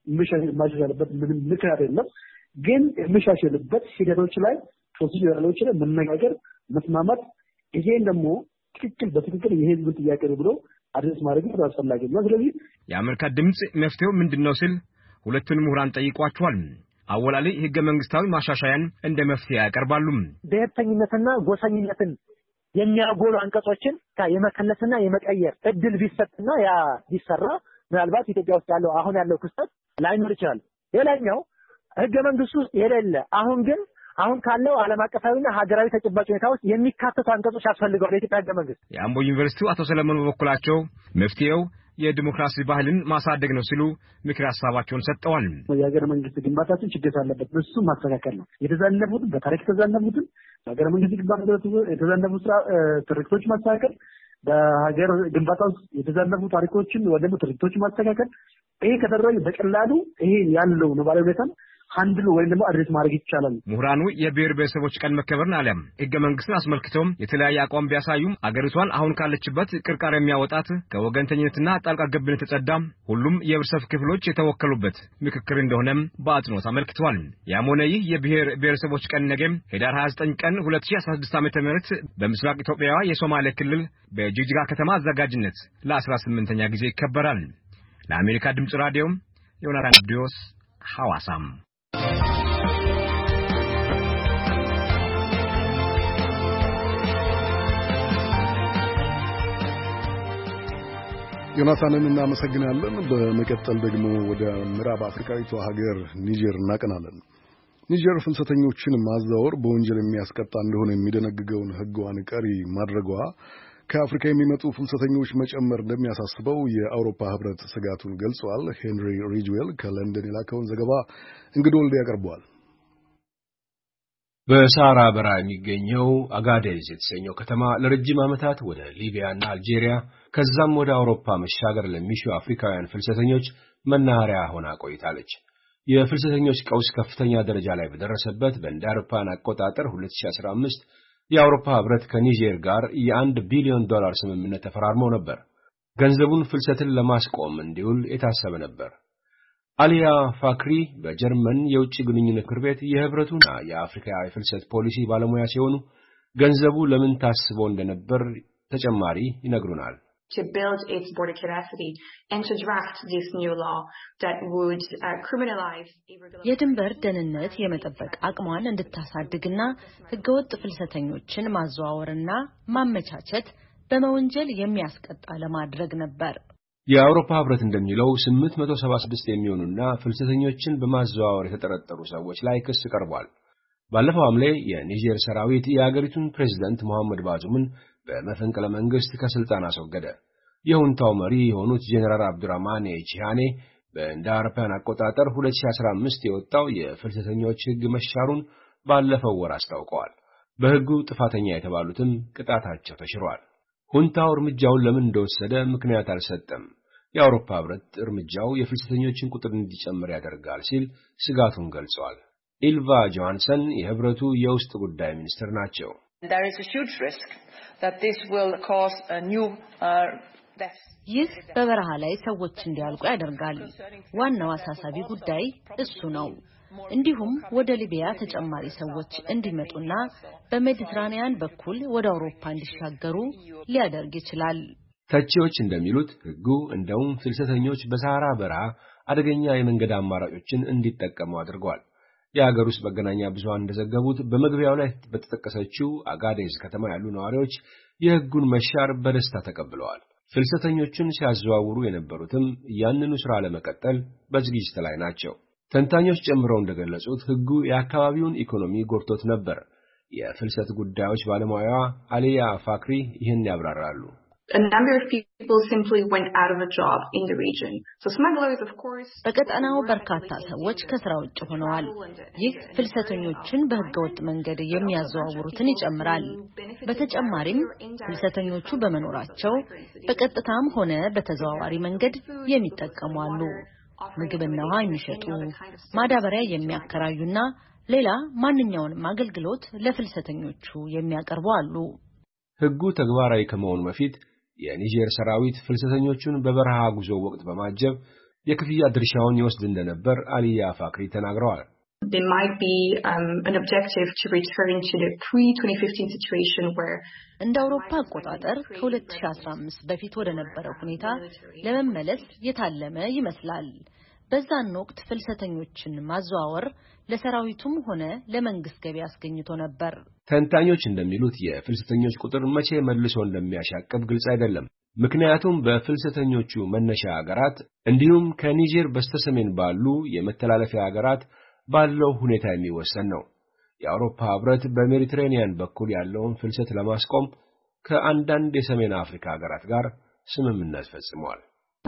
ማሻሻልበት ምንም ምክንያት የለም። ግን የሚሻሻልበት ሂደቶች ላይ ፕሮሲጀሮች ላይ መነጋገር መስማማት ይሄን ደግሞ በትክክል የህዝብን ጥያቄ ነው ብሎ አድረስ ማድረግ አስፈላጊ ነው። ስለዚህ የአሜሪካ ድምጽ መፍትሄው ምንድነው ሲል ሁለቱን ምሁራን ጠይቋቸዋል። አወላሊ ህገ መንግስታዊ ማሻሻያን እንደ መፍትሄ ያቀርባሉ። ብሔርተኝነትና ጎሰኝነትን የሚያጎሉ አንቀጾችን የመከለስና የመቀየር እድል ቢሰጥና ያ ቢሰራ ምናልባት ኢትዮጵያ ውስጥ ያለው አሁን ያለው ክስተት ላይኖር ይችላል። ሌላኛው ህገ መንግስቱ ውስጥ የሌለ አሁን ካለው ዓለም አቀፋዊና ሀገራዊ ተጨባጭ ሁኔታ ውስጥ የሚካተቱ አንቀጾች ያስፈልጋሉ የኢትዮጵያ ህገ መንግስት። የአምቦ ዩኒቨርሲቲው አቶ ሰለሞን በበኩላቸው መፍትሄው የዲሞክራሲ ባህልን ማሳደግ ነው ሲሉ ምክር ሀሳባቸውን ሰጥተዋል። የሀገር መንግስት ግንባታችን ችግር አለበት፣ እሱ ማስተካከል ነው። የተዛነፉትን በታሪክ የተዛነፉትን በሀገር መንግስት ግንባታ የተዛነፉ ትርክቶች ማስተካከል፣ በሀገር ግንባታ ውስጥ የተዛነፉ ታሪኮችን ወደ ትርክቶች ማስተካከል። ይሄ ከተደረገ በቀላሉ ይሄ ያለው ነው ባለቤታም አንድሉ ወይም ደግሞ አድሬስ ማድረግ ይቻላል። ምሁራኑ የብሔር ብሔረሰቦች ቀን መከበርን አለም ህገ መንግስትን አስመልክቶም የተለያየ አቋም ቢያሳዩም አገሪቷን አሁን ካለችበት ቅርቃር የሚያወጣት ከወገንተኝነትና ጣልቃ ገብነት የተጸዳ ሁሉም የህብረተሰብ ክፍሎች የተወከሉበት ምክክር እንደሆነም በአጽንኦት አመልክተዋል። ያም ሆነ ይህ የብሔር ብሔረሰቦች ቀን ነገም ህዳር 29 ቀን 2016 ዓ.ም በምስራቅ ኢትዮጵያዋ የሶማሌ ክልል በጅግጅጋ ከተማ አዘጋጅነት ለ18ኛ ጊዜ ይከበራል። ለአሜሪካ ድምጽ ራዲዮ ዮናታን አብዲዮስ ሐዋሳም ዮናታንን እናመሰግናለን። በመቀጠል ደግሞ ወደ ምዕራብ አፍሪካዊቷ ሀገር ኒጀር እናቀናለን። ኒጀር ፍልሰተኞችን ማዛወር በወንጀል የሚያስቀጣ እንደሆነ የሚደነግገውን ህግዋን ቀሪ ማድረጓ ከአፍሪካ የሚመጡ ፍልሰተኞች መጨመር እንደሚያሳስበው የአውሮፓ ህብረት ስጋቱን ገልጿል። ሄንሪ ሪጅዌል ከለንደን የላከውን ዘገባ እንግዶ ወልደ ያቀርበዋል። በሳራ በረሃ የሚገኘው አጋዴዝ የተሰኘው ከተማ ለረጅም ዓመታት ወደ ሊቢያና አልጄሪያ ከዛም ወደ አውሮፓ መሻገር ለሚሹ አፍሪካውያን ፍልሰተኞች መናኸሪያ ሆና ቆይታለች። የፍልሰተኞች ቀውስ ከፍተኛ ደረጃ ላይ በደረሰበት በእንደ አውሮፓውያን አቆጣጠር 2015 የአውሮፓ ህብረት ከኒጀር ጋር የ$1 ቢሊዮን ስምምነት ተፈራርመው ነበር። ገንዘቡን ፍልሰትን ለማስቆም እንዲውል የታሰበ ነበር። አሊያ ፋክሪ በጀርመን የውጭ ግንኙነት ምክር ቤት የህብረቱና የአፍሪካ የፍልሰት ፖሊሲ ባለሙያ ሲሆኑ ገንዘቡ ለምን ታስቦ እንደነበር ተጨማሪ ይነግሩናል። To build its border capacity and to draft this new law that would criminalize የድንበር ደህንነት የመጠበቅ አቅሟን እንድታሳድግና ህገወጥ ፍልሰተኞችን ማዘዋወርና ማመቻቸት በመወንጀል የሚያስቀጣ ለማድረግ ነበር። የአውሮፓ ህብረት እንደሚለው 876 የሚሆኑና ፍልሰተኞችን በማዘዋወር የተጠረጠሩ ሰዎች ላይ ክስ ቀርቧል። ባለፈው ሐምሌ የኒጀር ሰራዊት የሀገሪቱን ፕሬዝዳንት መሐመድ ባዙምን በመፈንቅለ መንግስት ከስልጣን አስወገደ። የሁንታው መሪ የሆኑት ጄኔራል አብዱራማን ቺሃኔ በእንደ አውሮፓውያን አቆጣጠር 2015 የወጣው የፍልሰተኞች ህግ መሻሩን ባለፈው ወር አስታውቀዋል። በህጉ ጥፋተኛ የተባሉትም ቅጣታቸው ተሽሯል። ሁንታው እርምጃውን ለምን እንደወሰደ ምክንያት አልሰጠም። የአውሮፓ ህብረት እርምጃው የፍልሰተኞችን ቁጥር እንዲጨምር ያደርጋል ሲል ስጋቱን ገልጿል። ኢልቫ ጆሃንሰን የህብረቱ የውስጥ ጉዳይ ሚኒስትር ናቸው። There is a huge risk that this will cause a new death. ይህ በበረሃ ላይ ሰዎች እንዲያልቁ ያደርጋል። ዋናው አሳሳቢ ጉዳይ እሱ ነው። እንዲሁም ወደ ሊቢያ ተጨማሪ ሰዎች እንዲመጡና በሜዲትራኒያን በኩል ወደ አውሮፓ እንዲሻገሩ ሊያደርግ ይችላል። ተቺዎች እንደሚሉት ህጉ እንደውም ፍልሰተኞች በሳሃራ በረሃ አደገኛ የመንገድ አማራጮችን እንዲጠቀሙ አድርጓል። የሀገር ውስጥ መገናኛ ብዙሃን እንደዘገቡት በመግቢያው ላይ በተጠቀሰችው አጋዴዝ ከተማ ያሉ ነዋሪዎች የህጉን መሻር በደስታ ተቀብለዋል። ፍልሰተኞችን ሲያዘዋውሩ የነበሩትም ያንኑ ስራ ለመቀጠል በዝግጅት ላይ ናቸው። ተንታኞች ጨምረው እንደገለጹት ህጉ የአካባቢውን ኢኮኖሚ ጎድቶት ነበር። የፍልሰት ጉዳዮች ባለሙያዋ አሊያ ፋክሪ ይህን ያብራራሉ። A number of people simply went out of a job in the region. So smugglers, of course, በቀጠናው በርካታ ሰዎች ከስራ ውጭ ሆነዋል። ይህ ፍልሰተኞችን በህገወጥ መንገድ የሚያዘዋውሩትን ይጨምራል። በተጨማሪም ፍልሰተኞቹ በመኖራቸው በቀጥታም ሆነ በተዘዋዋሪ መንገድ የሚጠቀሙ አሉ። ምግብና ውሃ የሚሸጡ፣ ማዳበሪያ የሚያከራዩና ሌላ ማንኛውንም አገልግሎት ለፍልሰተኞቹ የሚያቀርቡ አሉ። ህጉ ተግባራዊ ከመሆኑ በፊት የኒጀር ሰራዊት ፍልሰተኞቹን በበረሃ ጉዞ ወቅት በማጀብ የክፍያ ድርሻውን ይወስድ እንደነበር አሊያ ፋክሪ ተናግረዋል። There might be an objective to return to the pre-2015 situation where እንደ አውሮፓ አቆጣጠር ከ2015 በፊት ወደ ነበረው ሁኔታ ለመመለስ የታለመ ይመስላል። በዛን ወቅት ፍልሰተኞችን ማዘዋወር ለሰራዊቱም ሆነ ለመንግስት ገቢ አስገኝቶ ነበር። ተንታኞች እንደሚሉት የፍልሰተኞች ቁጥር መቼ መልሶ እንደሚያሻቅብ ግልጽ አይደለም። ምክንያቱም በፍልሰተኞቹ መነሻ ሀገራት እንዲሁም ከኒጀር በስተሰሜን ባሉ የመተላለፊያ ሀገራት ባለው ሁኔታ የሚወሰን ነው። የአውሮፓ ህብረት በሜዲትራኒያን በኩል ያለውን ፍልሰት ለማስቆም ከአንዳንድ የሰሜን አፍሪካ ሀገራት ጋር ስምምነት ፈጽሟል።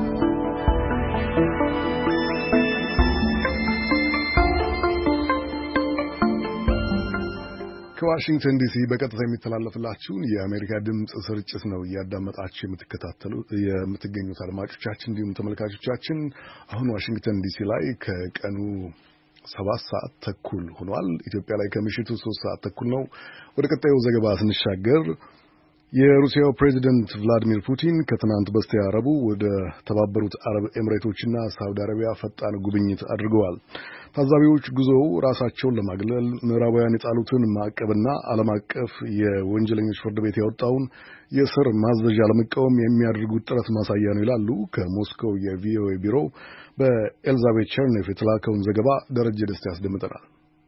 ከዋሽንግተን ዲሲ በቀጥታ የሚተላለፍላችሁን የአሜሪካ ድምጽ ስርጭት ነው እያዳመጣችሁ የምትገኙት አድማጮቻችን እንዲሁም ተመልካቾቻችን። አሁን ዋሽንግተን ዲሲ ላይ ከቀኑ 7 ሰዓት ተኩል ሆኗል። ኢትዮጵያ ላይ ከምሽቱ 3 ሰዓት ተኩል ነው። ወደ ቀጣዩ ዘገባ ስንሻገር የሩሲያው ፕሬዚደንት ቭላዲሚር ፑቲን ከትናንት በስቲያ ረቡዕ ወደ ተባበሩት አረብ ኤሚሬቶችና ሳውዲ አረቢያ ፈጣን ጉብኝት አድርገዋል። ታዛቢዎች ጉዞው ራሳቸውን ለማግለል ምዕራባውያን የጣሉትን ማዕቀብና ዓለም አቀፍ የወንጀለኞች ፍርድ ቤት ያወጣውን የእስር ማዘዣ ለመቃወም የሚያደርጉት ጥረት ማሳያ ነው ይላሉ። ከሞስኮው የቪኦኤ ቢሮ በኤልዛቤት ቸርኔፍ የተላከውን ዘገባ ደረጀ ደስታ ያስደምጠናል።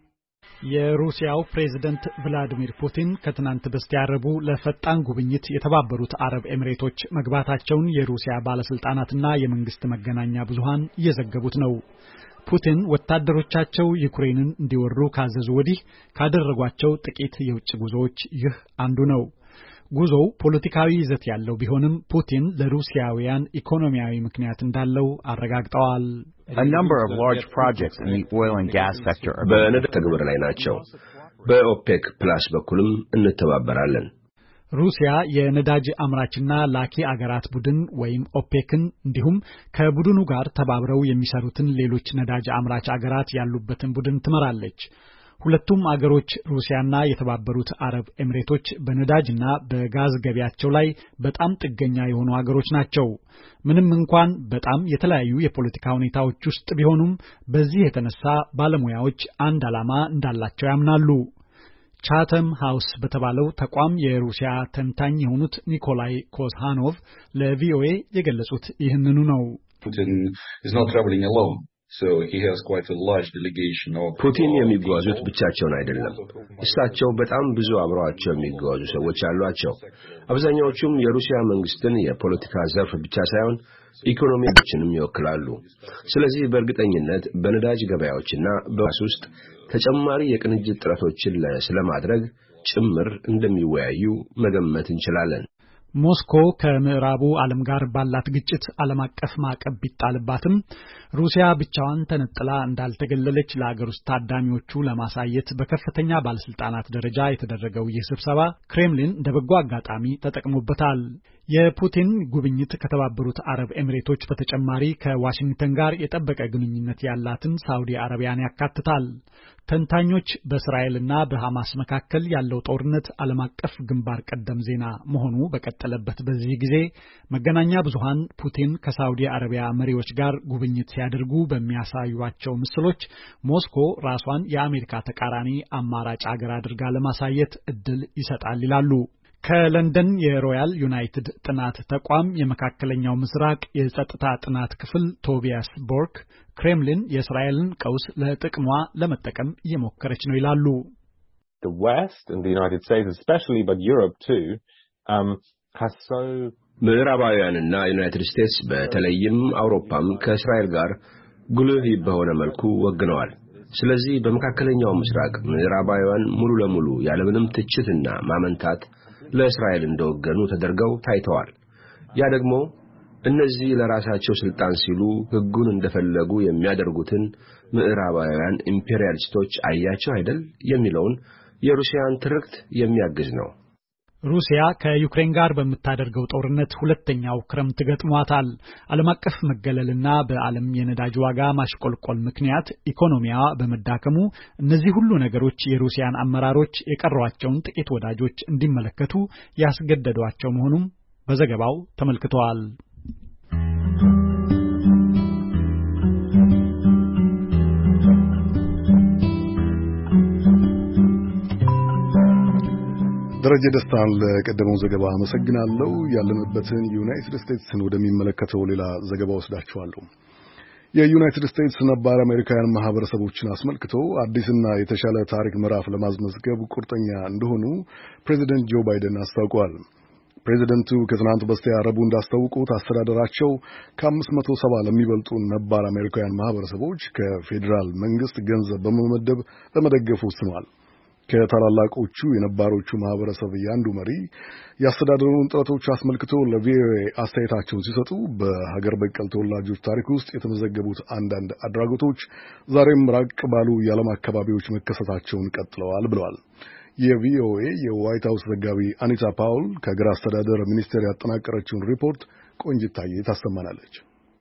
የሩሲያው ፕሬዝዳንት ቭላዲሚር ፑቲን ከትናንት በስቲያ ረቡዕ ለፈጣን ጉብኝት የተባበሩት አረብ ኤሚሬቶች መግባታቸውን የሩሲያ ባለስልጣናትና የመንግስት መገናኛ ብዙሃን እየዘገቡት ነው። ፑቲን ወታደሮቻቸው ዩክሬንን እንዲወሩ ካዘዙ ወዲህ ካደረጓቸው ጥቂት የውጭ ጉዞዎች ይህ አንዱ ነው። ጉዞው ፖለቲካዊ ይዘት ያለው ቢሆንም ፑቲን ለሩሲያውያን ኢኮኖሚያዊ ምክንያት እንዳለው አረጋግጠዋል። A number of large projects in the oil and gas sector are በነዳጅ ተግባር ላይ ናቸው። በኦፔክ ፕላስ በኩልም እንተባበራለን። ሩሲያ የነዳጅ አምራችና ላኪ አገራት ቡድን ወይም ኦፔክን እንዲሁም ከቡድኑ ጋር ተባብረው የሚሰሩትን ሌሎች ነዳጅ አምራች አገራት ያሉበትን ቡድን ትመራለች። ሁለቱም አገሮች ሩሲያና የተባበሩት አረብ ኤሚሬቶች በነዳጅና በጋዝ ገበያቸው ላይ በጣም ጥገኛ የሆኑ አገሮች ናቸው። ምንም እንኳን በጣም የተለያዩ የፖለቲካ ሁኔታዎች ውስጥ ቢሆኑም በዚህ የተነሳ ባለሙያዎች አንድ ዓላማ እንዳላቸው ያምናሉ። ቻተም ሃውስ በተባለው ተቋም የሩሲያ ተንታኝ የሆኑት ኒኮላይ ኮዝሃኖቭ ለቪኦኤ የገለጹት ይህንኑ ነው። Putin is not traveling alone. So he has quite a large delegation of ፑቲን የሚጓዙት ብቻቸውን አይደለም። እሳቸው በጣም ብዙ አብረዋቸው የሚጓዙ ሰዎች አሏቸው። አብዛኛዎቹም የሩሲያ መንግስትን የፖለቲካ ዘርፍ ብቻ ሳይሆን ኢኮኖሚያችንም ይወክላሉ። ስለዚህ በእርግጠኝነት በነዳጅ ገበያዎችና በጋዝ ውስጥ ተጨማሪ የቅንጅት ጥረቶችን ስለማድረግ ጭምር እንደሚወያዩ መገመት እንችላለን። ሞስኮ ከምዕራቡ ዓለም ጋር ባላት ግጭት ዓለም አቀፍ ማዕቀብ ቢጣልባትም ሩሲያ ብቻዋን ተነጥላ እንዳልተገለለች ለአገር ውስጥ ታዳሚዎቹ ለማሳየት በከፍተኛ ባለስልጣናት ደረጃ የተደረገው ይህ ስብሰባ ክሬምሊን እንደ በጎ አጋጣሚ ተጠቅሞበታል። የፑቲን ጉብኝት ከተባበሩት አረብ ኤሚሬቶች በተጨማሪ ከዋሽንግተን ጋር የጠበቀ ግንኙነት ያላትን ሳውዲ አረቢያን ያካትታል። ተንታኞች በእስራኤልና በሐማስ መካከል ያለው ጦርነት ዓለም አቀፍ ግንባር ቀደም ዜና መሆኑ በቀጠለበት በዚህ ጊዜ መገናኛ ብዙሃን ፑቲን ከሳውዲ አረቢያ መሪዎች ጋር ጉብኝት ሲያደርጉ በሚያሳዩዋቸው ምስሎች ሞስኮ ራሷን የአሜሪካ ተቃራኒ አማራጭ አገር አድርጋ ለማሳየት እድል ይሰጣል ይላሉ። ከለንደን የሮያል ዩናይትድ ጥናት ተቋም የመካከለኛው ምስራቅ የጸጥታ ጥናት ክፍል ቶቢያስ ቦርክ ክሬምሊን የእስራኤልን ቀውስ ለጥቅሟ ለመጠቀም እየሞከረች ነው ይላሉ። The West and the United States especially but Europe too has so ምዕራባውያንና ዩናይትድ ስቴትስ በተለይም አውሮፓም ከእስራኤል ጋር ጉልህ በሆነ መልኩ ወግነዋል። ስለዚህ በመካከለኛው ምስራቅ ምዕራባውያን ሙሉ ለሙሉ ያለምንም ትችትና ማመንታት ለእስራኤል እንደወገኑ ተደርገው ታይተዋል። ያ ደግሞ እነዚህ ለራሳቸው ስልጣን ሲሉ ሕጉን እንደፈለጉ የሚያደርጉትን ምዕራባውያን ኢምፔሪያሊስቶች አያቸው አይደል የሚለውን የሩሲያን ትርክት የሚያግዝ ነው። ሩሲያ ከዩክሬን ጋር በምታደርገው ጦርነት ሁለተኛው ክረምት ገጥሟታል። ዓለም አቀፍ መገለልና በዓለም የነዳጅ ዋጋ ማሽቆልቆል ምክንያት ኢኮኖሚዋ በመዳከሙ እነዚህ ሁሉ ነገሮች የሩሲያን አመራሮች የቀሯቸውን ጥቂት ወዳጆች እንዲመለከቱ ያስገደዷቸው መሆኑም በዘገባው ተመልክተዋል። ደረጀ ደስታን ለቀደመው ዘገባ አመሰግናለሁ። ያለንበትን ዩናይትድ ስቴትስን ወደሚመለከተው ሌላ ዘገባ ወስዳችኋለሁ። የዩናይትድ ስቴትስ ነባር አሜሪካውያን ማህበረሰቦችን አስመልክቶ አዲስና የተሻለ ታሪክ ምዕራፍ ለማስመዝገብ ቁርጠኛ እንደሆኑ ፕሬዚደንት ጆ ባይደን አስታውቀዋል። ፕሬዚደንቱ ከትናንት በስቲያ ረቡዕ እንዳስታወቁት አስተዳደራቸው ከ570 ለሚበልጡ ነባር አሜሪካውያን ማህበረሰቦች ከፌዴራል መንግስት ገንዘብ በመመደብ ለመደገፍ ወስኗል። ከታላላቆቹ የነባሮቹ ማህበረሰብ ያንዱ መሪ ያስተዳደሩን ጥረቶች አስመልክቶ ለቪኦኤ አስተያየታቸውን ሲሰጡ በሀገር በቀል ተወላጆች ታሪክ ውስጥ የተመዘገቡት አንዳንድ አድራጎቶች ዛሬም ራቅ ባሉ የዓለም አካባቢዎች መከሰታቸውን ቀጥለዋል ብለዋል። የቪኦኤ የዋይት ሃውስ ዘጋቢ አኒታ ፓውል ከሀገር አስተዳደር ሚኒስቴር ያጠናቀረችውን ሪፖርት ቆንጅታዬ ታሰማናለች።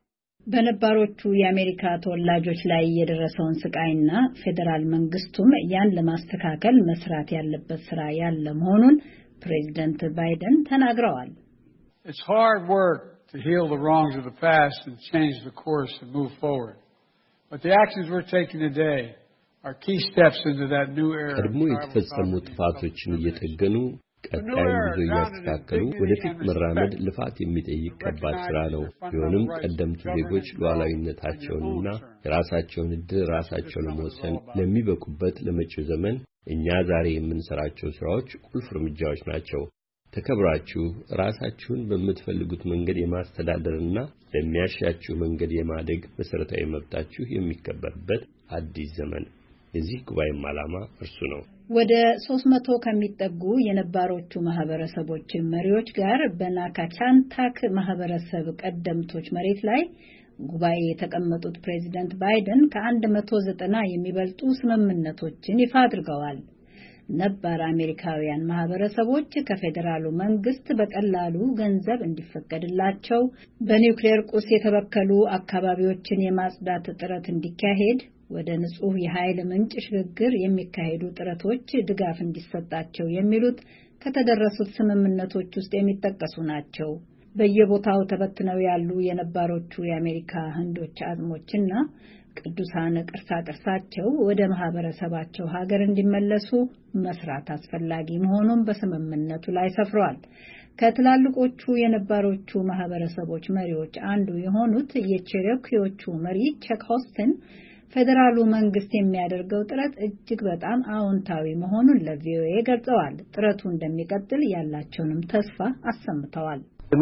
በነባሮቹ የአሜሪካ ተወላጆች ላይ የደረሰውን ስቃይና ፌዴራል መንግስቱም ያን ለማስተካከል መስራት ያለበት ስራ ያለ መሆኑን ፕሬዚደንት ባይደን ተናግረዋል። It's hard work to heal the wrongs of the past and change the course and move forward. But the actions we're taking today are key steps into that new era. ቀድሞ የተፈጸሙ ጥፋቶችን እየጠገኑ ቀጣዩን ጉዞ እያስተካከሉ ወደፊት መራመድ ልፋት የሚጠይቅ ከባድ ስራ ነው። ቢሆንም ቀደምቱ ዜጎች ሉዓላዊነታቸውንና የራሳቸውን ዕድል ራሳቸው ለመወሰን ለሚበቁበት ለመጪው ዘመን እኛ ዛሬ የምንሰራቸው ስራዎች ቁልፍ እርምጃዎች ናቸው። ተከብራችሁ ራሳችሁን በምትፈልጉት መንገድ የማስተዳደርና በሚያሻችሁ መንገድ የማደግ መሰረታዊ መብታችሁ የሚከበርበት አዲስ ዘመን። የዚህ ጉባኤም ዓላማ እርሱ ነው። ወደ 300 ከሚጠጉ የነባሮቹ ማህበረሰቦች መሪዎች ጋር በናካቻንታክ ማህበረሰብ ቀደምቶች መሬት ላይ ጉባኤ የተቀመጡት ፕሬዚደንት ባይደን ከ190 የሚበልጡ ስምምነቶችን ይፋ አድርገዋል። ነባር አሜሪካውያን ማህበረሰቦች ከፌዴራሉ መንግስት በቀላሉ ገንዘብ እንዲፈቀድላቸው፣ በኒውክሌር ቁስ የተበከሉ አካባቢዎችን የማጽዳት ጥረት እንዲካሄድ፣ ወደ ንጹህ የኃይል ምንጭ ሽግግር የሚካሄዱ ጥረቶች ድጋፍ እንዲሰጣቸው የሚሉት ከተደረሱት ስምምነቶች ውስጥ የሚጠቀሱ ናቸው። በየቦታው ተበትነው ያሉ የነባሮቹ የአሜሪካ ህንዶች አጽሞችና ቅዱሳን ቅርሳቅርሳቸው ወደ ማህበረሰባቸው ሀገር እንዲመለሱ መስራት አስፈላጊ መሆኑን በስምምነቱ ላይ ሰፍሯል። ከትላልቆቹ የነባሮቹ ማህበረሰቦች መሪዎች አንዱ የሆኑት የቼሮኪዎቹ መሪ ቸክ ሆስትን ፌዴራሉ መንግስት የሚያደርገው ጥረት እጅግ በጣም አዎንታዊ መሆኑን ለቪኦኤ ገልጸዋል። ጥረቱ እንደሚቀጥል ያላቸውንም ተስፋ አሰምተዋል።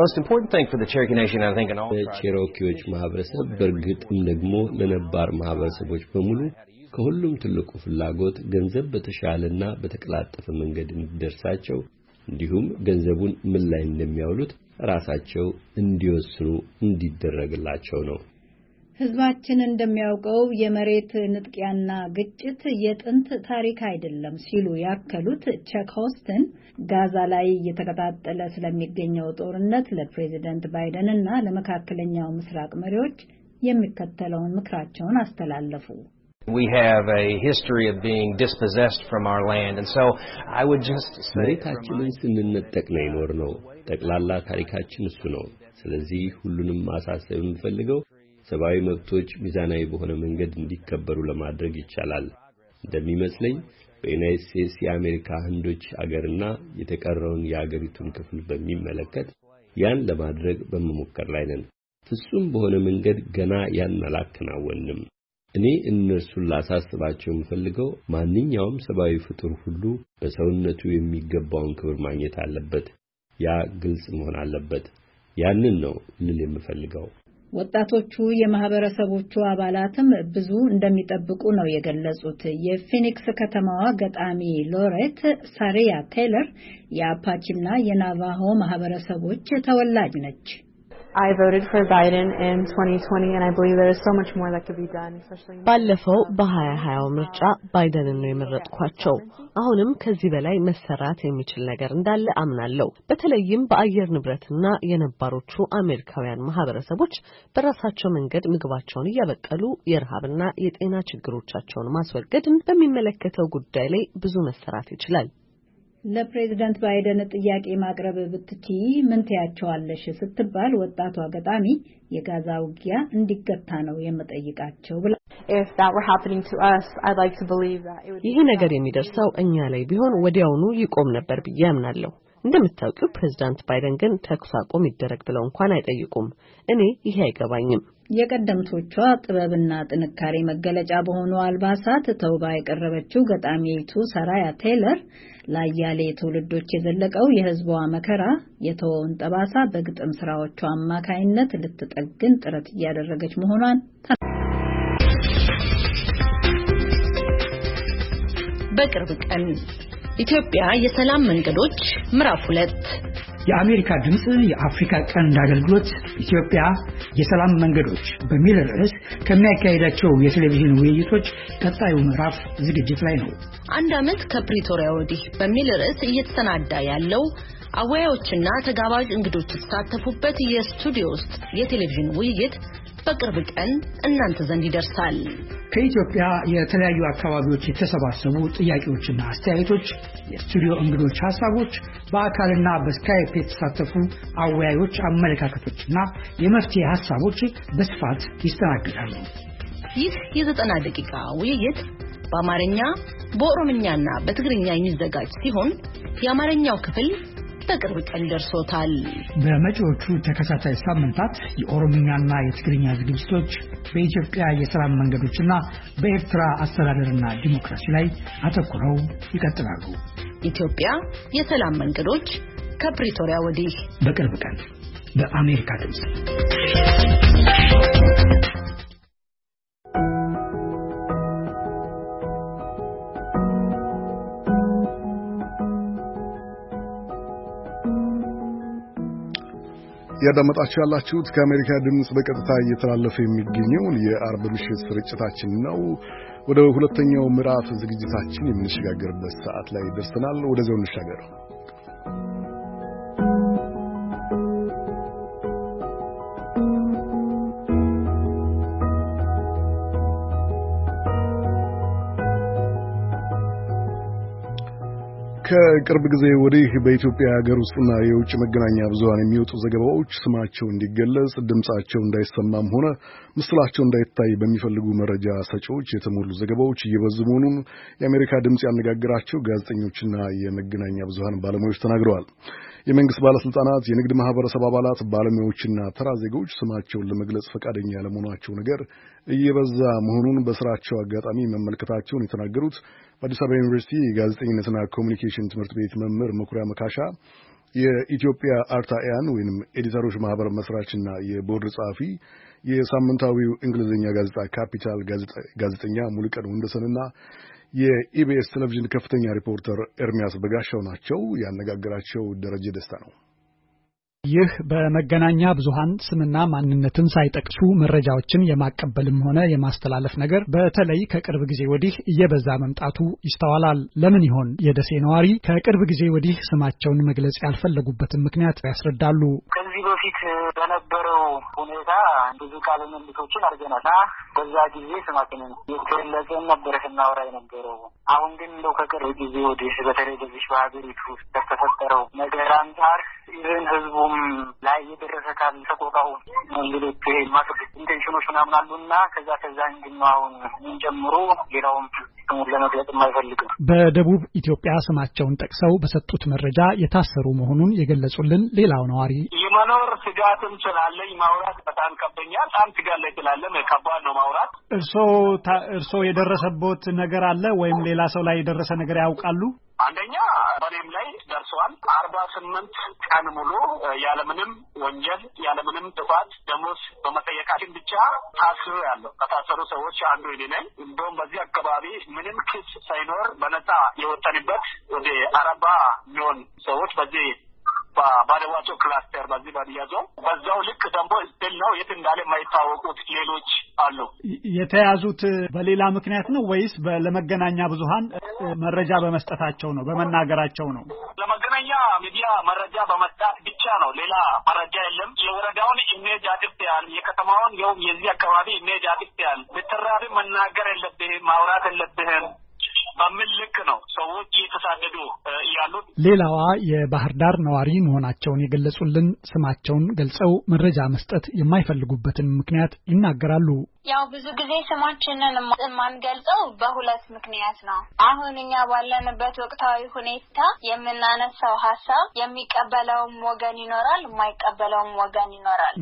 ለቼሮኪዎች ማህበረሰብ በእርግጥም ደግሞ ለነባር ማህበረሰቦች በሙሉ ከሁሉም ትልቁ ፍላጎት ገንዘብ በተሻለና በተቀላጠፈ መንገድ እንዲደርሳቸው እንዲሁም ገንዘቡን ምን ላይ እንደሚያውሉት ራሳቸው እንዲወስኑ እንዲደረግላቸው ነው። ህዝባችን እንደሚያውቀው የመሬት ንጥቂያና ግጭት የጥንት ታሪክ አይደለም ሲሉ ያከሉት ቸክ ሆስተን ጋዛ ላይ እየተቀጣጠለ ስለሚገኘው ጦርነት ለፕሬዚደንት ባይደን እና ለመካከለኛው ምስራቅ መሪዎች የሚከተለውን ምክራቸውን አስተላለፉ። We have a history of being dispossessed from our land, and so I would just say መሬታችንን ስንነጠቅ ነው የኖርነው። ጠቅላላ ታሪካችን እሱ ነው። ስለዚህ ሁሉንም ማሳሰብ የምፈልገው ሰብአዊ መብቶች ሚዛናዊ በሆነ መንገድ እንዲከበሩ ለማድረግ ይቻላል። እንደሚመስለኝ በዩናይትድ ስቴትስ የአሜሪካ ህንዶች አገርና የተቀረውን የአገሪቱን ክፍል በሚመለከት ያን ለማድረግ በመሞከር ላይ ነን። ፍጹም በሆነ መንገድ ገና ያን አላከናወንም። እኔ እነርሱን ላሳስባቸው የምፈልገው ማንኛውም ሰብአዊ ፍጡር ሁሉ በሰውነቱ የሚገባውን ክብር ማግኘት አለበት። ያ ግልጽ መሆን አለበት። ያንን ነው ልል የምፈልገው። ወጣቶቹ የማህበረሰቦቹ አባላትም ብዙ እንደሚጠብቁ ነው የገለጹት። የፊኒክስ ከተማዋ ገጣሚ ሎሬት ሳሪያ ቴይለር የአፓቺና የናቫሆ ማህበረሰቦች ተወላጅ ነች። I voted for Biden in 2020 and I believe there is so much more that could be done, especially ባለፈው በ2020 ምርጫ ባይደንን ነው የመረጥኳቸው። አሁንም ከዚህ በላይ መሰራት የሚችል ነገር እንዳለ አምናለሁ። በተለይም በአየር ንብረትና የነባሮቹ አሜሪካውያን ማህበረሰቦች በራሳቸው መንገድ ምግባቸውን እያበቀሉ የረሃብና የጤና ችግሮቻቸውን ማስወገድን በሚመለከተው ጉዳይ ላይ ብዙ መሰራት ይችላል። ለፕሬዚደንት ባይደን ጥያቄ ማቅረብ ብትችይ ምን ትያቸዋለሽ ስትባል ወጣቷ ገጣሚ የጋዛ ውጊያ እንዲገታ ነው የምጠይቃቸው ብላ if that were happening to us I'd like to believe that it would ይሄ ነገር የሚደርሰው እኛ ላይ ቢሆን ወዲያውኑ ይቆም ነበር ብዬ አምናለሁ። እንደምታውቁው ፕሬዚዳንት ባይደን ግን ተኩስ አቁም ይደረግ ብለው እንኳን አይጠይቁም። እኔ ይሄ አይገባኝም። የቀደምቶቿ ጥበብና ጥንካሬ መገለጫ በሆኑ አልባሳት ተውባ የቀረበችው ገጣሚቱ ሳራያ ቴይለር ለአያሌ ትውልዶች የዘለቀው የህዝቧ መከራ የተወውን ጠባሳ በግጥም ስራዎቿ አማካይነት ልትጠግን ጥረት እያደረገች መሆኗን በቅርብ ቀን ኢትዮጵያ የሰላም መንገዶች ምዕራፍ 2 የአሜሪካ ድምጽ የአፍሪካ ቀንድ አገልግሎት ኢትዮጵያ የሰላም መንገዶች በሚል ርዕስ ከሚያካሂዳቸው የቴሌቪዥን ውይይቶች ቀጣዩ ምዕራፍ ዝግጅት ላይ ነው። አንድ አመት ከፕሪቶሪያ ወዲህ በሚል ርዕስ እየተሰናዳ ያለው አወያዮችና ተጋባዥ እንግዶች ተሳተፉበት የስቱዲዮ ውስጥ የቴሌቪዥን ውይይት በቅርብ ቀን እናንተ ዘንድ ይደርሳል። ከኢትዮጵያ የተለያዩ አካባቢዎች የተሰባሰቡ ጥያቄዎችና አስተያየቶች፣ የስቱዲዮ እንግዶች ሐሳቦች፣ በአካልና በስካይፕ የተሳተፉ አወያዮች አመለካከቶችና የመፍትሄ ሐሳቦች በስፋት ይስተናገዳሉ። ይህ የ90 ደቂቃ ውይይት በአማርኛ በኦሮምኛና በትግርኛ የሚዘጋጅ ሲሆን የአማርኛው ክፍል በቅርብ ቀን ደርሶታል። በመጪዎቹ ተከታታይ ሳምንታት የኦሮምኛና የትግርኛ ዝግጅቶች በኢትዮጵያ የሰላም መንገዶችና በኤርትራ አስተዳደርና ዲሞክራሲ ላይ አተኩረው ይቀጥላሉ። ኢትዮጵያ የሰላም መንገዶች ከፕሪቶሪያ ወዲህ በቅርብ ቀን በአሜሪካ ድምጽ ያዳመጣችሁ ያላችሁት ከአሜሪካ ድምጽ በቀጥታ እየተላለፈ የሚገኘውን የአርብ ምሽት ስርጭታችን ነው። ወደ ሁለተኛው ምዕራፍ ዝግጅታችን የምንሸጋገርበት ሰዓት ላይ ደርሰናል። ወደዚያው እንሻገር። ከቅርብ ጊዜ ወዲህ በኢትዮጵያ ሀገር ውስጥና የውጭ መገናኛ ብዙሃን የሚወጡ ዘገባዎች ስማቸው እንዲገለጽ ድምጻቸው እንዳይሰማም ሆነ ምስላቸው እንዳይታይ በሚፈልጉ መረጃ ሰጪዎች የተሞሉ ዘገባዎች እየበዙ መሆኑን የአሜሪካ ድምጽ ያነጋገራቸው ጋዜጠኞችና የመገናኛ ብዙሃን ባለሙያዎች ተናግረዋል። የመንግስት ባለስልጣናት፣ የንግድ ማህበረሰብ አባላት፣ ባለሙያዎችና ተራ ዜጎች ስማቸውን ለመግለጽ ፈቃደኛ ያለመሆናቸው ነገር እየበዛ መሆኑን በስራቸው አጋጣሚ መመልከታቸውን የተናገሩት በአዲስ አበባ ዩኒቨርሲቲ የጋዜጠኝነትና ኮሚኒኬሽን ትምህርት ቤት መምህር መኩሪያ መካሻ የኢትዮጵያ አርታኢያን ወይንም ኤዲተሮች ማህበር መስራችና የቦርድ ጸሐፊ የሳምንታዊው እንግሊዝኛ ጋዜጣ ካፒታል ጋዜጠኛ ሙሉቀን ወንደሰንና የኢቢኤስ ቴሌቪዥን ከፍተኛ ሪፖርተር ኤርሚያስ በጋሻው ናቸው። ያነጋገራቸው ደረጀ ደስታ ነው። ይህ በመገናኛ ብዙሃን ስምና ማንነትን ሳይጠቅሱ መረጃዎችን የማቀበልም ሆነ የማስተላለፍ ነገር በተለይ ከቅርብ ጊዜ ወዲህ እየበዛ መምጣቱ ይስተዋላል። ለምን ይሆን? የደሴ ነዋሪ ከቅርብ ጊዜ ወዲህ ስማቸውን መግለጽ ያልፈለጉበትን ምክንያት ያስረዳሉ። ከዚህ በፊት በነበረው ሁኔታ ብዙ ቃለ ምልልሶችን አድርገናል። በዛ ጊዜ ስማችንን የተገለጸን ነበር ስናወራ የነበረው። አሁን ግን እንደው ከቅርብ ጊዜ ወዲህ በተለይ በዚህ በሀገሪቱ ውስጥ ከተፈጠረው ነገር አንጻር ይህን ህዝቡም ላይ የደረሰ ካል ተቆጣው እንግዲህ ማጥፍ ኢንቴንሽኖች ምናምን አሉና ከዛ እንግዲህ አሁን ጨምሮ ሌላውም ለመግለጽ የማይፈልግ ነው። በደቡብ ኢትዮጵያ ስማቸውን ጠቅሰው በሰጡት መረጃ የታሰሩ መሆኑን የገለጹልን ሌላው ነዋሪ የመኖር ስጋትም ስላለኝ ማውራት በጣም ከበኛል። በጣም ስጋት ላይ ስላለም ከባድ ነው ማውራት። እርሶ የደረሰቦት ነገር አለ ወይም ሌላ ሰው ላይ የደረሰ ነገር ያውቃሉ? አንደኛ በኔም ላይ ደርሷል። 48 ቀን ሙሉ ያለምንም ወንጀል ያለምንም ጥፋት ደሞዝ በመጠየቃችን ብቻ ታስሮ ያለው ከታሰሩ ሰዎች አንዱ እኔ ነኝ። እንደውም በዚህ አካባቢ ምንም ክስ ሳይኖር በነፃ የወጣንበት ወደ 40 ሚሊዮን ሰዎች በዚህ ባደዋቸው ክላስተር በዚህ ባዲያዞ በዛው ልክ ደግሞ ስቲል ነው የት እንዳለ የማይታወቁት ሌሎች አሉ። የተያዙት በሌላ ምክንያት ነው ወይስ ለመገናኛ ብዙሃን መረጃ በመስጠታቸው ነው በመናገራቸው ነው? ለመገናኛ ሚዲያ መረጃ በመስጠት ብቻ ነው። ሌላ መረጃ የለም። የወረዳውን ኢሜጅ አጥፍተዋል። የከተማውን የዚህ አካባቢ ኢሜጅ አጥፍተዋል። ብትራብ መናገር የለብህም ማውራት የለብህም በምን ልክ ነው ሰዎች እየተሳደዱ ያሉት። ሌላዋ የባህር ዳር ነዋሪ መሆናቸውን የገለጹልን ስማቸውን ገልጸው መረጃ መስጠት የማይፈልጉበትን ምክንያት ይናገራሉ። ያው ብዙ ጊዜ ስማችንን ማንገልጸው በሁለት ምክንያት ነው። አሁን እኛ ባለንበት ወቅታዊ ሁኔታ የምናነሳው ሀሳብ የሚቀበለውም ወገን ይኖራል፣ የማይቀበለውም ወገን ይኖራል።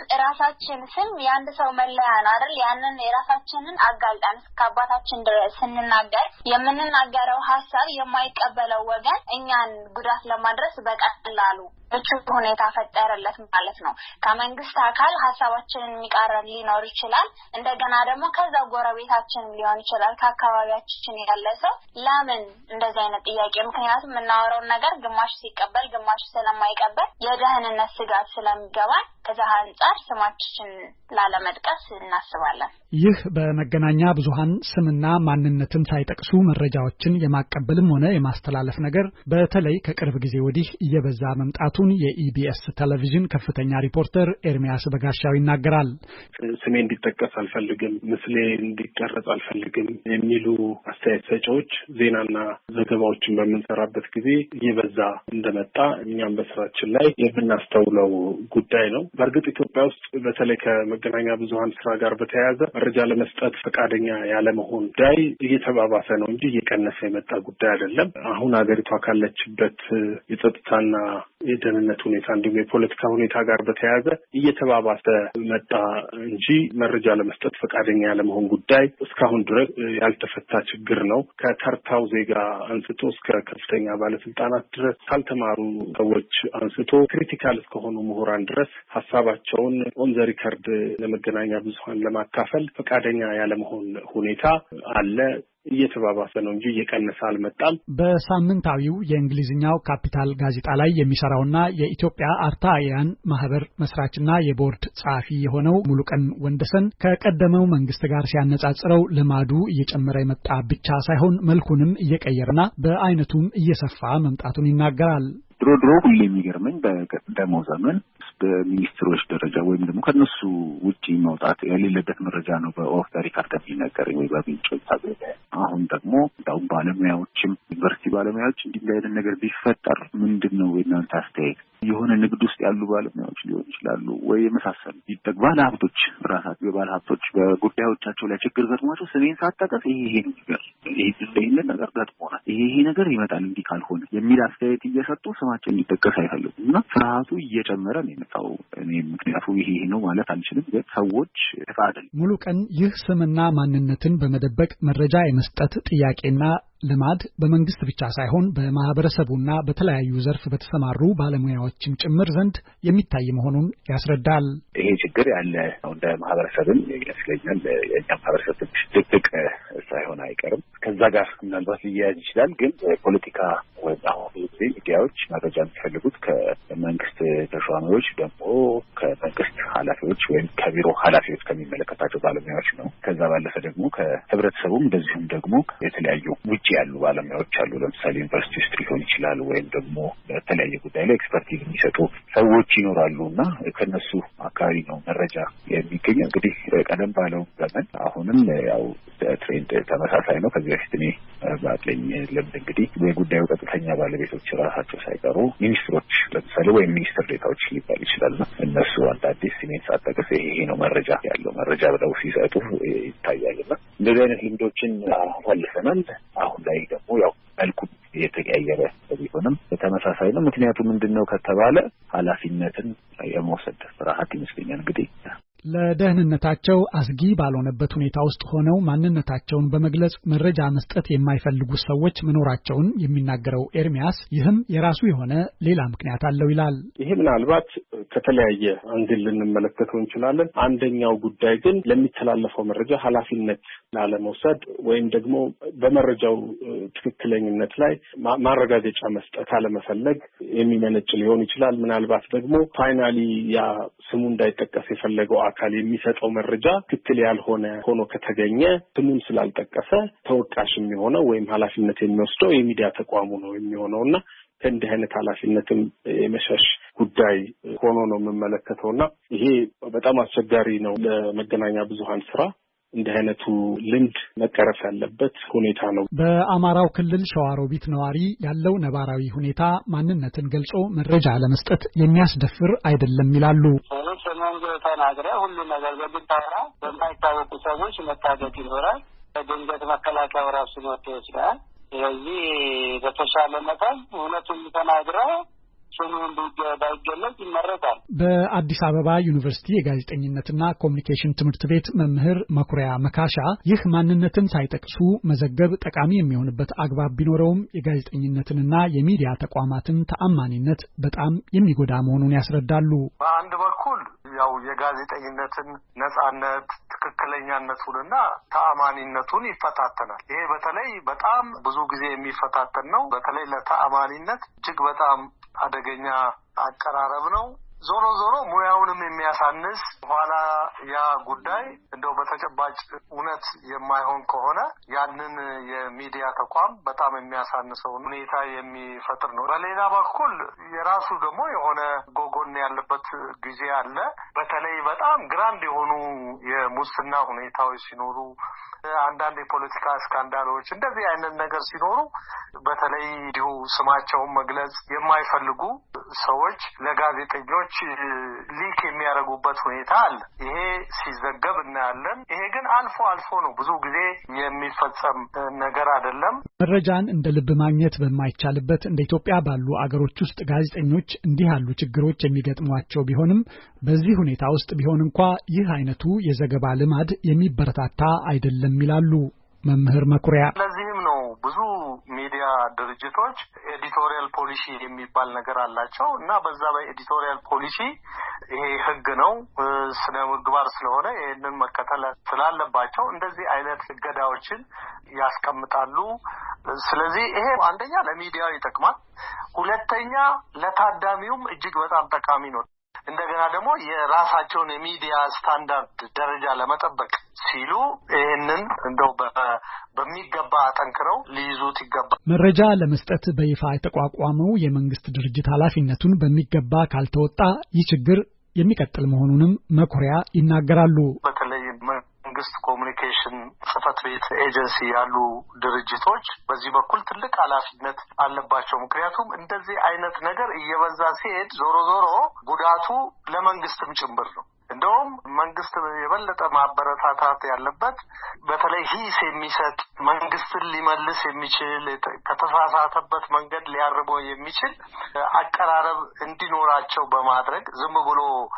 ስም የአንድ ሰው መለያ ነው አይደል? ያንን የራሳችንን አጋልጣን እስከአባታችን ድረስ ስንናገር የምንናገረው ሀሳብ የማይቀበለው ወገን እኛን ጉዳት ለማድረስ በቀላሉ ምቹ ሁኔታ ፈጠረለት ማለት ነው። ከመንግስት አካል ሀሳባችንን የሚቃረን ሊኖር ይችላል። እንደገና ደግሞ ከዛ ጎረቤታችን ሊሆን ይችላል፣ ከአካባቢያችን ያለ ሰው ለምን እንደዚህ አይነት ጥያቄ ምክንያቱም የምናወራው ነገር ግማሽ ሲቀበል ግማሽ ስለማይቀበል የደህንነት ስጋት ስለሚገባን ከዛ አንፃር ስማችን ላለመጥቀስ እናስባለን። ይህ በመገናኛ ብዙሃን ስምና ማንነትን ሳይጠቅሱ መረጃዎችን የማቀበልም ሆነ የማስተላለፍ ነገር በተለይ ከቅርብ ጊዜ ወዲህ እየበዛ መምጣቱን የኢቢኤስ ቴሌቪዥን ከፍተኛ ሪፖርተር ኤርሚያስ በጋሻው ይናገራል። ስሜ እንዲጠቀስ አልፈልግም፣ ምስሌ እንዲቀረጽ አልፈልግም የሚሉ አስተያየት ሰጪዎች ዜናና ዘገባዎችን በምንሰራበት ጊዜ እየበዛ እንደመጣ እኛም በስራችን ላይ የምናስተውለው ጉዳይ ነው። በእርግጥ ኢትዮጵያ ውስጥ በተለይ ከመገናኛ ብዙሃን ስራ ጋር በተያያዘ መረጃ ለመስጠት ፈቃደኛ ያለመሆን ጉዳይ እየተባባሰ ነው እንጂ እየቀነሰ የመጣ ጉዳይ አይደለም። አሁን ሀገሪቷ ካለችበት የጸጥታና የደህንነት ሁኔታ እንዲሁም የፖለቲካ ሁኔታ ጋር በተያያዘ እየተባባሰ መጣ እንጂ መረጃ ለመስጠት ፈቃደኛ ያለመሆን ጉዳይ እስካሁን ድረስ ያልተፈታ ችግር ነው። ከተርታው ዜጋ አንስቶ እስከ ከፍተኛ ባለስልጣናት ድረስ ካልተማሩ ሰዎች አንስቶ ክሪቲካል እስከሆኑ ምሁራን ድረስ ሀሳባቸውን ኦን ዘ ሪከርድ ለመገናኛ ብዙሃን ለማካፈል ፈቃደኛ ያለመሆን ሁኔታ አለ። እየተባባሰ ነው እንጂ እየቀነሰ አልመጣም። በሳምንታዊው የእንግሊዝኛው ካፒታል ጋዜጣ ላይ የሚሰራውና የኢትዮጵያ አርታያን ማህበር መስራችና የቦርድ ጸሐፊ የሆነው ሙሉቀን ወንደሰን ከቀደመው መንግስት ጋር ሲያነጻጽረው ልማዱ እየጨመረ የመጣ ብቻ ሳይሆን መልኩንም እየቀየረና በአይነቱም እየሰፋ መምጣቱን ይናገራል። ድሮ ሁሌ የሚገርመኝ በቀደመው ዘመን በሚኒስትሮች ደረጃ ወይም ደግሞ ከነሱ ውጪ መውጣት የሌለበት መረጃ ነው በኦፍ ዘ ሪከርድ የሚነገረው ወይ በሚንጮች ታገደ። አሁን ደግሞ እንዳውም ባለሙያዎችም ዩኒቨርሲቲ ባለሙያዎች እንዲህ አይነት ነገር ቢፈጠር ምንድነው የእናንተ አስተያየት? የሆነ ንግድ ውስጥ ያሉ ባለሙያዎች ሊሆኑ ይችላሉ ወይ የመሳሰሉ ይጠግባል ሀብቶች ራሳቸው የባለ ሀብቶች በጉዳዮቻቸው ላይ ችግር ገጥሟቸው ስሜን ሳትጠቅስ ይሄ ነገር ገጥሞናል ይሄ ነገር ይመጣል እንዲህ ካልሆነ የሚል አስተያየት እየሰጡ ስማቸው እንዲጠቀስ አይፈልጉም እና ፍርሃቱ እየጨመረ ነው የመጣው። እኔ ምክንያቱ ይሄ ነው ማለት አልችልም፣ ግን ሰዎች ተቃደል ሙሉ ቀን ይህ ስምና ማንነትን በመደበቅ መረጃ የመስጠት ጥያቄና ልማድ በመንግስት ብቻ ሳይሆን በማህበረሰቡና በተለያዩ ዘርፍ በተሰማሩ ባለሙያዎችም ጭምር ዘንድ የሚታይ መሆኑን ያስረዳል። ይሄ ችግር ያለ እንደ ማህበረሰብም ይመስለኛል። የኛ ማህበረሰብ ትንሽ ድቅቅ ሳይሆን አይቀርም። ከዛ ጋር ምናልባት ሊያያዝ ይችላል። ግን ፖለቲካ ወጣው ሚዲያዎች መረጃ የሚፈልጉት ከመንግስት ተሿሚዎች ደግሞ ከመንግስት ኃላፊዎች ወይም ከቢሮ ኃላፊዎች ከሚመለከታቸው ባለሙያዎች ነው። ከዛ ባለፈ ደግሞ ከህብረተሰቡም እንደዚሁም ደግሞ የተለያዩ ውጪ ያሉ ባለሙያዎች አሉ። ለምሳሌ ዩኒቨርሲቲ ውስጥ ሊሆን ይችላል ወይም ደግሞ በተለያየ ጉዳይ ላይ ኤክስፐርቲዝ የሚሰጡ ሰዎች ይኖራሉና ከነሱ አካባቢ ነው መረጃ የሚገኘው። እንግዲህ ቀደም ባለው ዘመን አሁንም ያው ትሬንድ ተመሳሳይ ነው። ከዚህ በፊት እኔ ባለኝ ልምድ እንግዲህ የጉዳዩ ቀጥተኛ ባለቤቶች ራሳቸው ሳይቀሩ ሚኒስትሮች ለምሳሌ ወይም ሚኒስትር ዴታዎች ሊባል ይችላል እነሱ አንዳንዴ ሲኔት ሳጠቅስ ይሄ ነው መረጃ ያለው መረጃ ብለው ሲሰጡ ይታያልና እንደዚህ አይነት ልምዶችን አሳልፈናል። አሁን ላይ ደግሞ ያው መልኩ የተቀያየረ ቢሆንም ተመሳሳይ ነው። ምክንያቱም ምንድነው ከተባለ ኃላፊነትን የመውሰድ ፍርሃት ይመስለኛል። እንግዲህ ለደህንነታቸው አስጊ ባልሆነበት ሁኔታ ውስጥ ሆነው ማንነታቸውን በመግለጽ መረጃ መስጠት የማይፈልጉ ሰዎች መኖራቸውን የሚናገረው ኤርሚያስ ይህም የራሱ የሆነ ሌላ ምክንያት አለው ይላል። ይሄ ምናልባት ከተለያየ አንግል ልንመለከተው እንችላለን። አንደኛው ጉዳይ ግን ለሚተላለፈው መረጃ ኃላፊነት ላለመውሰድ ወይም ደግሞ በመረጃው ትክክለኝነት ላይ ማረጋገጫ መስጠት አለመፈለግ የሚመነጭ ሊሆን ይችላል። ምናልባት ደግሞ ፋይናሊ ያ ስሙ እንዳይጠቀስ የፈለገው አካል የሚሰጠው መረጃ ትክክል ያልሆነ ሆኖ ከተገኘ ስሙን ስላልጠቀሰ ተወቃሽ የሚሆነው ወይም ኃላፊነት የሚወስደው የሚዲያ ተቋሙ ነው የሚሆነውና ከእንዲህ አይነት ኃላፊነትም የመሸሽ ጉዳይ ሆኖ ነው የምመለከተውና ይሄ በጣም አስቸጋሪ ነው ለመገናኛ ብዙሃን ስራ። እንዲህ አይነቱ ልምድ መቀረፍ ያለበት ሁኔታ ነው። በአማራው ክልል ሸዋሮቢት ነዋሪ ያለው ነባራዊ ሁኔታ ማንነትን ገልጾ መረጃ ለመስጠት የሚያስደፍር አይደለም ይላሉ። ሰሞኑን ተናግረ ሁሉ ነገር በግንታራ በማይታወቁ ሰዎች መታገት ይኖራል። በድንገት መከላከያው ራሱ ወጥቶ ይችላል። ስለዚህ በተሻለ መጠን እውነቱን ተናግረው ስሙን ባይገለጽ ይመረጣል። በአዲስ አበባ ዩኒቨርሲቲ የጋዜጠኝነትና ኮሚኒኬሽን ትምህርት ቤት መምህር መኩሪያ መካሻ ይህ ማንነትን ሳይጠቅሱ መዘገብ ጠቃሚ የሚሆንበት አግባብ ቢኖረውም የጋዜጠኝነትንና የሚዲያ ተቋማትን ተአማኒነት በጣም የሚጎዳ መሆኑን ያስረዳሉ። በአንድ በኩል ያው የጋዜጠኝነትን ነጻነት ትክክለኛነቱንና ተአማኒነቱን ይፈታተናል። ይሄ በተለይ በጣም ብዙ ጊዜ የሚፈታተን ነው። በተለይ ለተአማኒነት እጅግ በጣም አደገኛ አቀራረብ ነው። ዞሮ ዞሮ ሙያውንም የሚያሳንስ ኋላ ያ ጉዳይ እንደው በተጨባጭ እውነት የማይሆን ከሆነ ያንን የሚዲያ ተቋም በጣም የሚያሳንሰው ሁኔታ የሚፈጥር ነው። በሌላ በኩል የራሱ ደግሞ የሆነ ጎጎን ያለበት ጊዜ አለ። በተለይ በጣም ግራንድ የሆኑ የሙስና ሁኔታዎች ሲኖሩ፣ አንዳንድ የፖለቲካ ስካንዳሎች እንደዚህ አይነት ነገር ሲኖሩ በተለይ እንዲሁ ስማቸውን መግለጽ የማይፈልጉ ሰዎች ለጋዜጠኞች ሊክ የሚያደርጉበት ሁኔታ አለ። ይሄ ሲዘገብ እናያለን። ይሄ ግን አልፎ አልፎ ነው፣ ብዙ ጊዜ የሚፈጸም ነገር አይደለም። መረጃን እንደ ልብ ማግኘት በማይቻልበት እንደ ኢትዮጵያ ባሉ አገሮች ውስጥ ጋዜጠኞች እንዲህ ያሉ ችግሮች የሚገጥሟቸው ቢሆንም በዚህ ሁኔታ ውስጥ ቢሆን እንኳ ይህ አይነቱ የዘገባ ልማድ የሚበረታታ አይደለም ይላሉ መምህር መኩሪያ። ለዚህም ነው ብዙ ሚዲያ ድርጅቶች ኤዲቶሪያል ፖሊሲ የሚባል ነገር አላቸው እና በዛ በኤዲቶሪያል ፖሊሲ ይሄ ሕግ ነው ስነ ምግባር ስለሆነ ይሄንን መከተል ስላለባቸው እንደዚህ አይነት እገዳዎችን ያስቀምጣሉ። ስለዚህ ይሄ አንደኛ ለሚዲያው ይጠቅማል፣ ሁለተኛ ለታዳሚውም እጅግ በጣም ጠቃሚ ነው። እንደገና ደግሞ የራሳቸውን የሚዲያ ስታንዳርድ ደረጃ ለመጠበቅ ሲሉ ይህንን እንደው በሚገባ አጠንክረው ሊይዙት ይገባል። መረጃ ለመስጠት በይፋ የተቋቋመው የመንግስት ድርጅት ኃላፊነቱን በሚገባ ካልተወጣ ይህ ችግር የሚቀጥል መሆኑንም መኩሪያ ይናገራሉ። በተለይ መንግስት ኮሚኒኬሽን ጽህፈት ቤት ኤጀንሲ ያሉ ድርጅቶች በዚህ በኩል ትልቅ ኃላፊነት አለባቸው። ምክንያቱም እንደዚህ አይነት ነገር እየበዛ ሲሄድ ዞሮ ዞሮ ጉዳቱ ለመንግስትም ጭምር ነው። እንደውም መንግስት የበለጠ ማበረታታት ያለበት በተለይ ሂስ የሚሰጥ መንግስትን ሊመልስ የሚችል ከተሳሳተበት መንገድ ሊያርበው የሚችል አቀራረብ እንዲኖራቸው በማድረግ ዝም ብሎ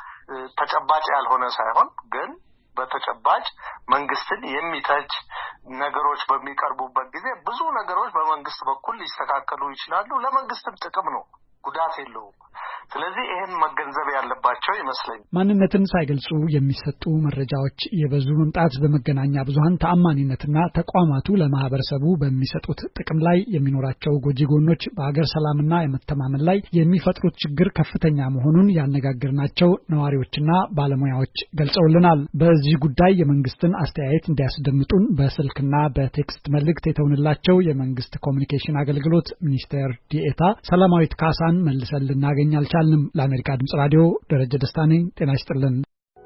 ተጨባጭ ያልሆነ ሳይሆን ግን በተጨባጭ መንግስትን የሚተች ነገሮች በሚቀርቡበት ጊዜ ብዙ ነገሮች በመንግስት በኩል ሊስተካከሉ ይችላሉ። ለመንግስትም ጥቅም ነው፣ ጉዳት የለውም። ስለዚህ ይህን መገንዘብ ያለባቸው ይመስለኛል። ማንነትን ሳይገልጹ የሚሰጡ መረጃዎች የበዙ መምጣት በመገናኛ ብዙሃን ተአማኒነትና ተቋማቱ ለማህበረሰቡ በሚሰጡት ጥቅም ላይ የሚኖራቸው ጎጂ ጎኖች በአገር ሰላምና የመተማመን ላይ የሚፈጥሩት ችግር ከፍተኛ መሆኑን ያነጋገርናቸው ነዋሪዎችና ባለሙያዎች ገልጸውልናል። በዚህ ጉዳይ የመንግስትን አስተያየት እንዲያስደምጡን በስልክና በቴክስት መልእክት የተውንላቸው የመንግስት ኮሚኒኬሽን አገልግሎት ሚኒስቴር ዲኤታ ሰላማዊት ካሳን መልሰን ልናገኝ አልቻልንም። ለአሜሪካ ድምጽ ራዲዮ ደረጀ ደስታ ነኝ። ጤና ይስጥልን።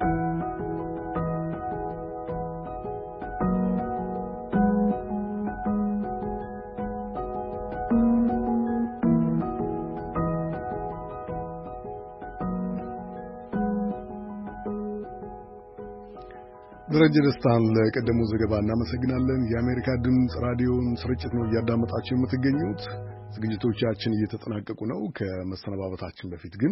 ደረጀ ደስታን ለቀደመው ዘገባ እናመሰግናለን። የአሜሪካ ድምጽ ራዲዮን ስርጭት ነው እያዳመጣችሁ የምትገኙት። ዝግጅቶቻችን እየተጠናቀቁ ነው። ከመሰነባበታችን በፊት ግን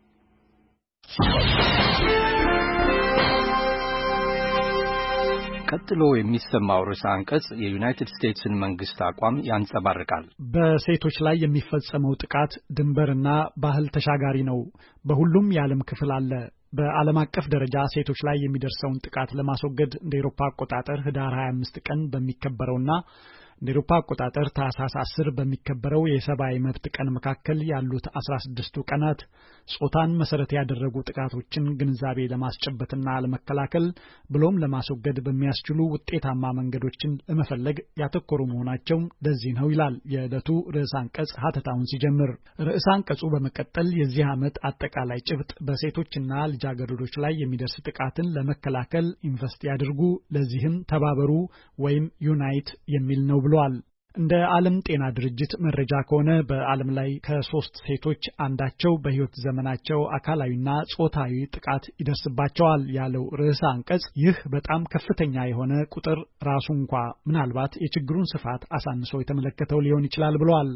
ቀጥሎ የሚሰማው ርዕሰ አንቀጽ የዩናይትድ ስቴትስን መንግስት አቋም ያንጸባርቃል። በሴቶች ላይ የሚፈጸመው ጥቃት ድንበርና ባህል ተሻጋሪ ነው። በሁሉም የዓለም ክፍል አለ። በዓለም አቀፍ ደረጃ ሴቶች ላይ የሚደርሰውን ጥቃት ለማስወገድ እንደ አውሮፓ አቆጣጠር ህዳር 25 ቀን በሚከበረውና እንደ አውሮፓ አቆጣጠር ታህሳስ 10 በሚከበረው የሰብአዊ መብት ቀን መካከል ያሉት 16ቱ ቀናት ጾታን መሰረት ያደረጉ ጥቃቶችን ግንዛቤ ለማስጨበጥና ለመከላከል ብሎም ለማስወገድ በሚያስችሉ ውጤታማ መንገዶችን ለመፈለግ ያተኮሩ መሆናቸው ለዚህ ነው ይላል የዕለቱ ርዕሰ አንቀጽ ሀተታውን ሲጀምር። ርዕሰ አንቀጹ በመቀጠል የዚህ ዓመት አጠቃላይ ጭብጥ በሴቶችና ልጃገረዶች ላይ የሚደርስ ጥቃትን ለመከላከል ኢንቨስት ያድርጉ፣ ለዚህም ተባበሩ ወይም ዩናይት የሚል ነው ብሏል። እንደ ዓለም ጤና ድርጅት መረጃ ከሆነ በዓለም ላይ ከ3 ሴቶች አንዳቸው በህይወት ዘመናቸው አካላዊና ጾታዊ ጥቃት ይደርስባቸዋል ያለው ርዕሰ አንቀጽ ይህ በጣም ከፍተኛ የሆነ ቁጥር ራሱ እንኳ ምናልባት የችግሩን ስፋት አሳንሶ የተመለከተው ሊሆን ይችላል ብለዋል።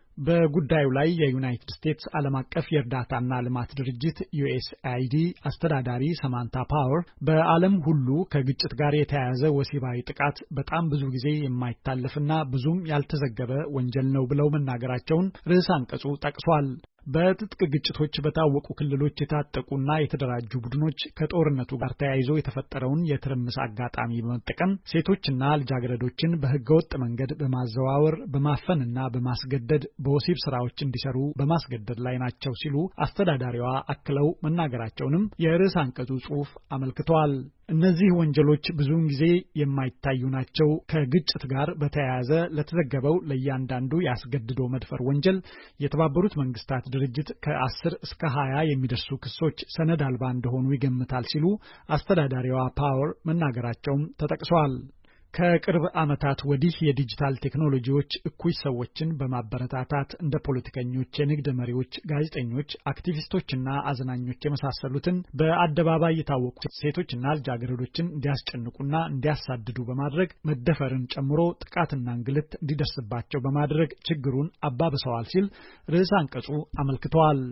በጉዳዩ ላይ የዩናይትድ ስቴትስ ዓለም አቀፍ የእርዳታና ልማት ድርጅት USAID አስተዳዳሪ ሰማንታ ፓወር በዓለም ሁሉ ከግጭት ጋር የተያያዘ ወሲባዊ ጥቃት በጣም ብዙ ጊዜ የማይታለፍና ብዙም ያልተዘገበ ወንጀል ነው ብለው መናገራቸውን ርዕሰ አንቀጹ ጠቅሷል። በትጥቅ ግጭቶች በታወቁ ክልሎች የታጠቁና የተደራጁ ቡድኖች ከጦርነቱ ጋር ተያይዞ የተፈጠረውን የትርምስ አጋጣሚ በመጠቀም ሴቶችና ልጃገረዶችን በህገወጥ መንገድ በማዘዋወር በማፈንና በማስገደድ በወሲብ ስራዎች እንዲሰሩ በማስገደድ ላይ ናቸው ሲሉ አስተዳዳሪዋ አክለው መናገራቸውንም የርዕሰ አንቀጹ ጽሑፍ አመልክቷል። እነዚህ ወንጀሎች ብዙውን ጊዜ የማይታዩ ናቸው። ከግጭት ጋር በተያያዘ ለተዘገበው ለእያንዳንዱ ያስገድዶ መድፈር ወንጀል የተባበሩት መንግስታት ድርጅት ከ10 እስከ 20 የሚደርሱ ክሶች ሰነድ አልባ እንደሆኑ ይገምታል ሲሉ አስተዳዳሪዋ ፓወር መናገራቸውም ተጠቅሷል። ከቅርብ ዓመታት ወዲህ የዲጂታል ቴክኖሎጂዎች እኩይ ሰዎችን በማበረታታት እንደ ፖለቲከኞች፣ የንግድ መሪዎች፣ ጋዜጠኞች፣ አክቲቪስቶችና አዝናኞች የመሳሰሉትን በአደባባይ የታወቁ ሴቶችና ልጃገረዶችን እንዲያስጨንቁና እንዲያሳድዱ በማድረግ መደፈርን ጨምሮ ጥቃትና እንግልት እንዲደርስባቸው በማድረግ ችግሩን አባብሰዋል ሲል ርዕሰ አንቀጹ አመልክተዋል።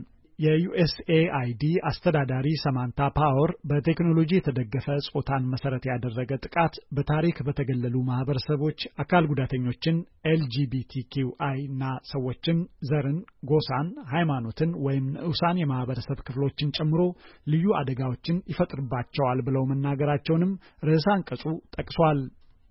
የዩኤስኤአይዲ አስተዳዳሪ ሰማንታ ፓወር በቴክኖሎጂ የተደገፈ ጾታን መሰረት ያደረገ ጥቃት በታሪክ በተገለሉ ማህበረሰቦች አካል ጉዳተኞችን፣ LGBTQI እና ሰዎችን፣ ዘርን፣ ጎሳን፣ ሃይማኖትን ወይም ንዑሳን የማህበረሰብ ክፍሎችን ጨምሮ ልዩ አደጋዎችን ይፈጥርባቸዋል ብለው መናገራቸውንም ርዕሰ አንቀጹ ጠቅሷል።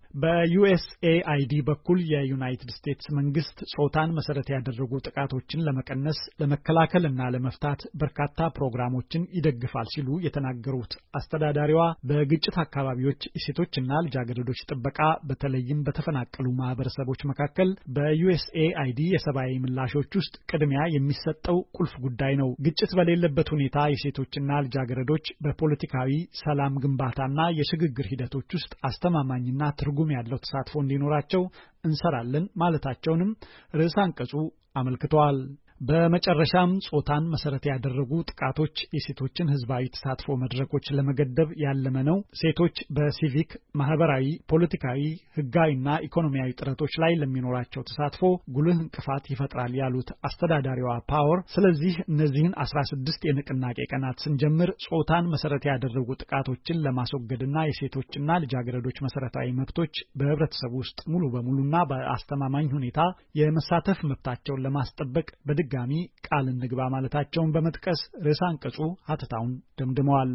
በዩኤስኤአይዲ በኩል የዩናይትድ ስቴትስ መንግስት ጾታን መሰረት ያደረጉ ጥቃቶችን ለመቀነስ ለመከላከልና ለመፍታት በርካታ ፕሮግራሞችን ይደግፋል ሲሉ የተናገሩት አስተዳዳሪዋ በግጭት አካባቢዎች የሴቶችና ልጃገረዶች ጥበቃ በተለይም በተፈናቀሉ ማህበረሰቦች መካከል በዩኤስኤአይዲ የሰብአዊ ምላሾች ውስጥ ቅድሚያ የሚሰጠው ቁልፍ ጉዳይ ነው። ግጭት በሌለበት ሁኔታ የሴቶችና ልጃገረዶች በፖለቲካዊ ሰላም ግንባታና የሽግግር ሂደቶች ውስጥ አስተማማኝና ትርጉም ያለው ተሳትፎ እንዲኖራቸው እንሰራለን ማለታቸውንም ርዕሰ አንቀጹ አመልክተዋል። በመጨረሻም ጾታን መሰረት ያደረጉ ጥቃቶች የሴቶችን ህዝባዊ ተሳትፎ መድረኮች ለመገደብ ያለመ ነው። ሴቶች በሲቪክ፣ ማህበራዊ፣ ፖለቲካዊ፣ ህጋዊና ኢኮኖሚያዊ ጥረቶች ላይ ለሚኖራቸው ተሳትፎ ጉልህ እንቅፋት ይፈጥራል ያሉት አስተዳዳሪዋ ፓወር ስለዚህ እነዚህን 16 የንቅናቄ ቀናት ስንጀምር ጾታን መሰረት ያደረጉ ጥቃቶችን ለማስወገድና የሴቶችና ልጃገረዶች መሰረታዊ መብቶች በህብረተሰቡ ውስጥ ሙሉ በሙሉና በአስተማማኝ ሁኔታ የመሳተፍ መብታቸውን ለማስጠበቅ በድጋሚ ቃል እንግባ ማለታቸውን በመጥቀስ ርዕሰ አንቀጹ ሀተታውን ደምድመዋል።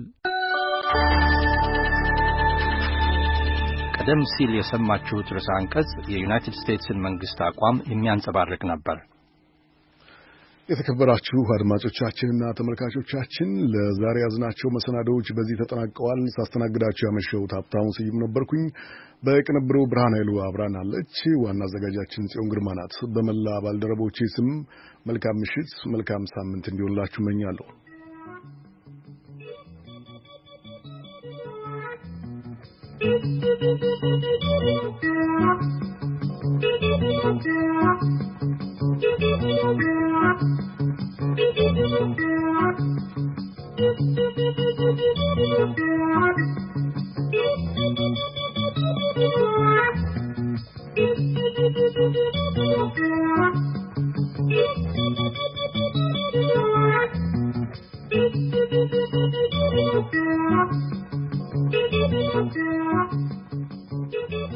ቀደም ሲል የሰማችሁት ርዕሰ አንቀጽ የዩናይትድ ስቴትስን መንግስት አቋም የሚያንጸባርቅ ነበር። የተከበራችሁ አድማጮቻችንና ተመልካቾቻችን ለዛሬ ያዝናቸው መሰናዶዎች በዚህ ተጠናቀዋል። ሳስተናግዳችሁ ያመሸሁት ሀብታሙ ስዩም ነበርኩኝ። በቅንብሩ ብርሃን ኃይሉ አብራናለች። ዋና አዘጋጃችን ጽዮን ግርማ ናት። በመላ ባልደረቦቼ ስም መልካም ምሽት፣ መልካም ሳምንት እንዲሆንላችሁ እመኛለሁ።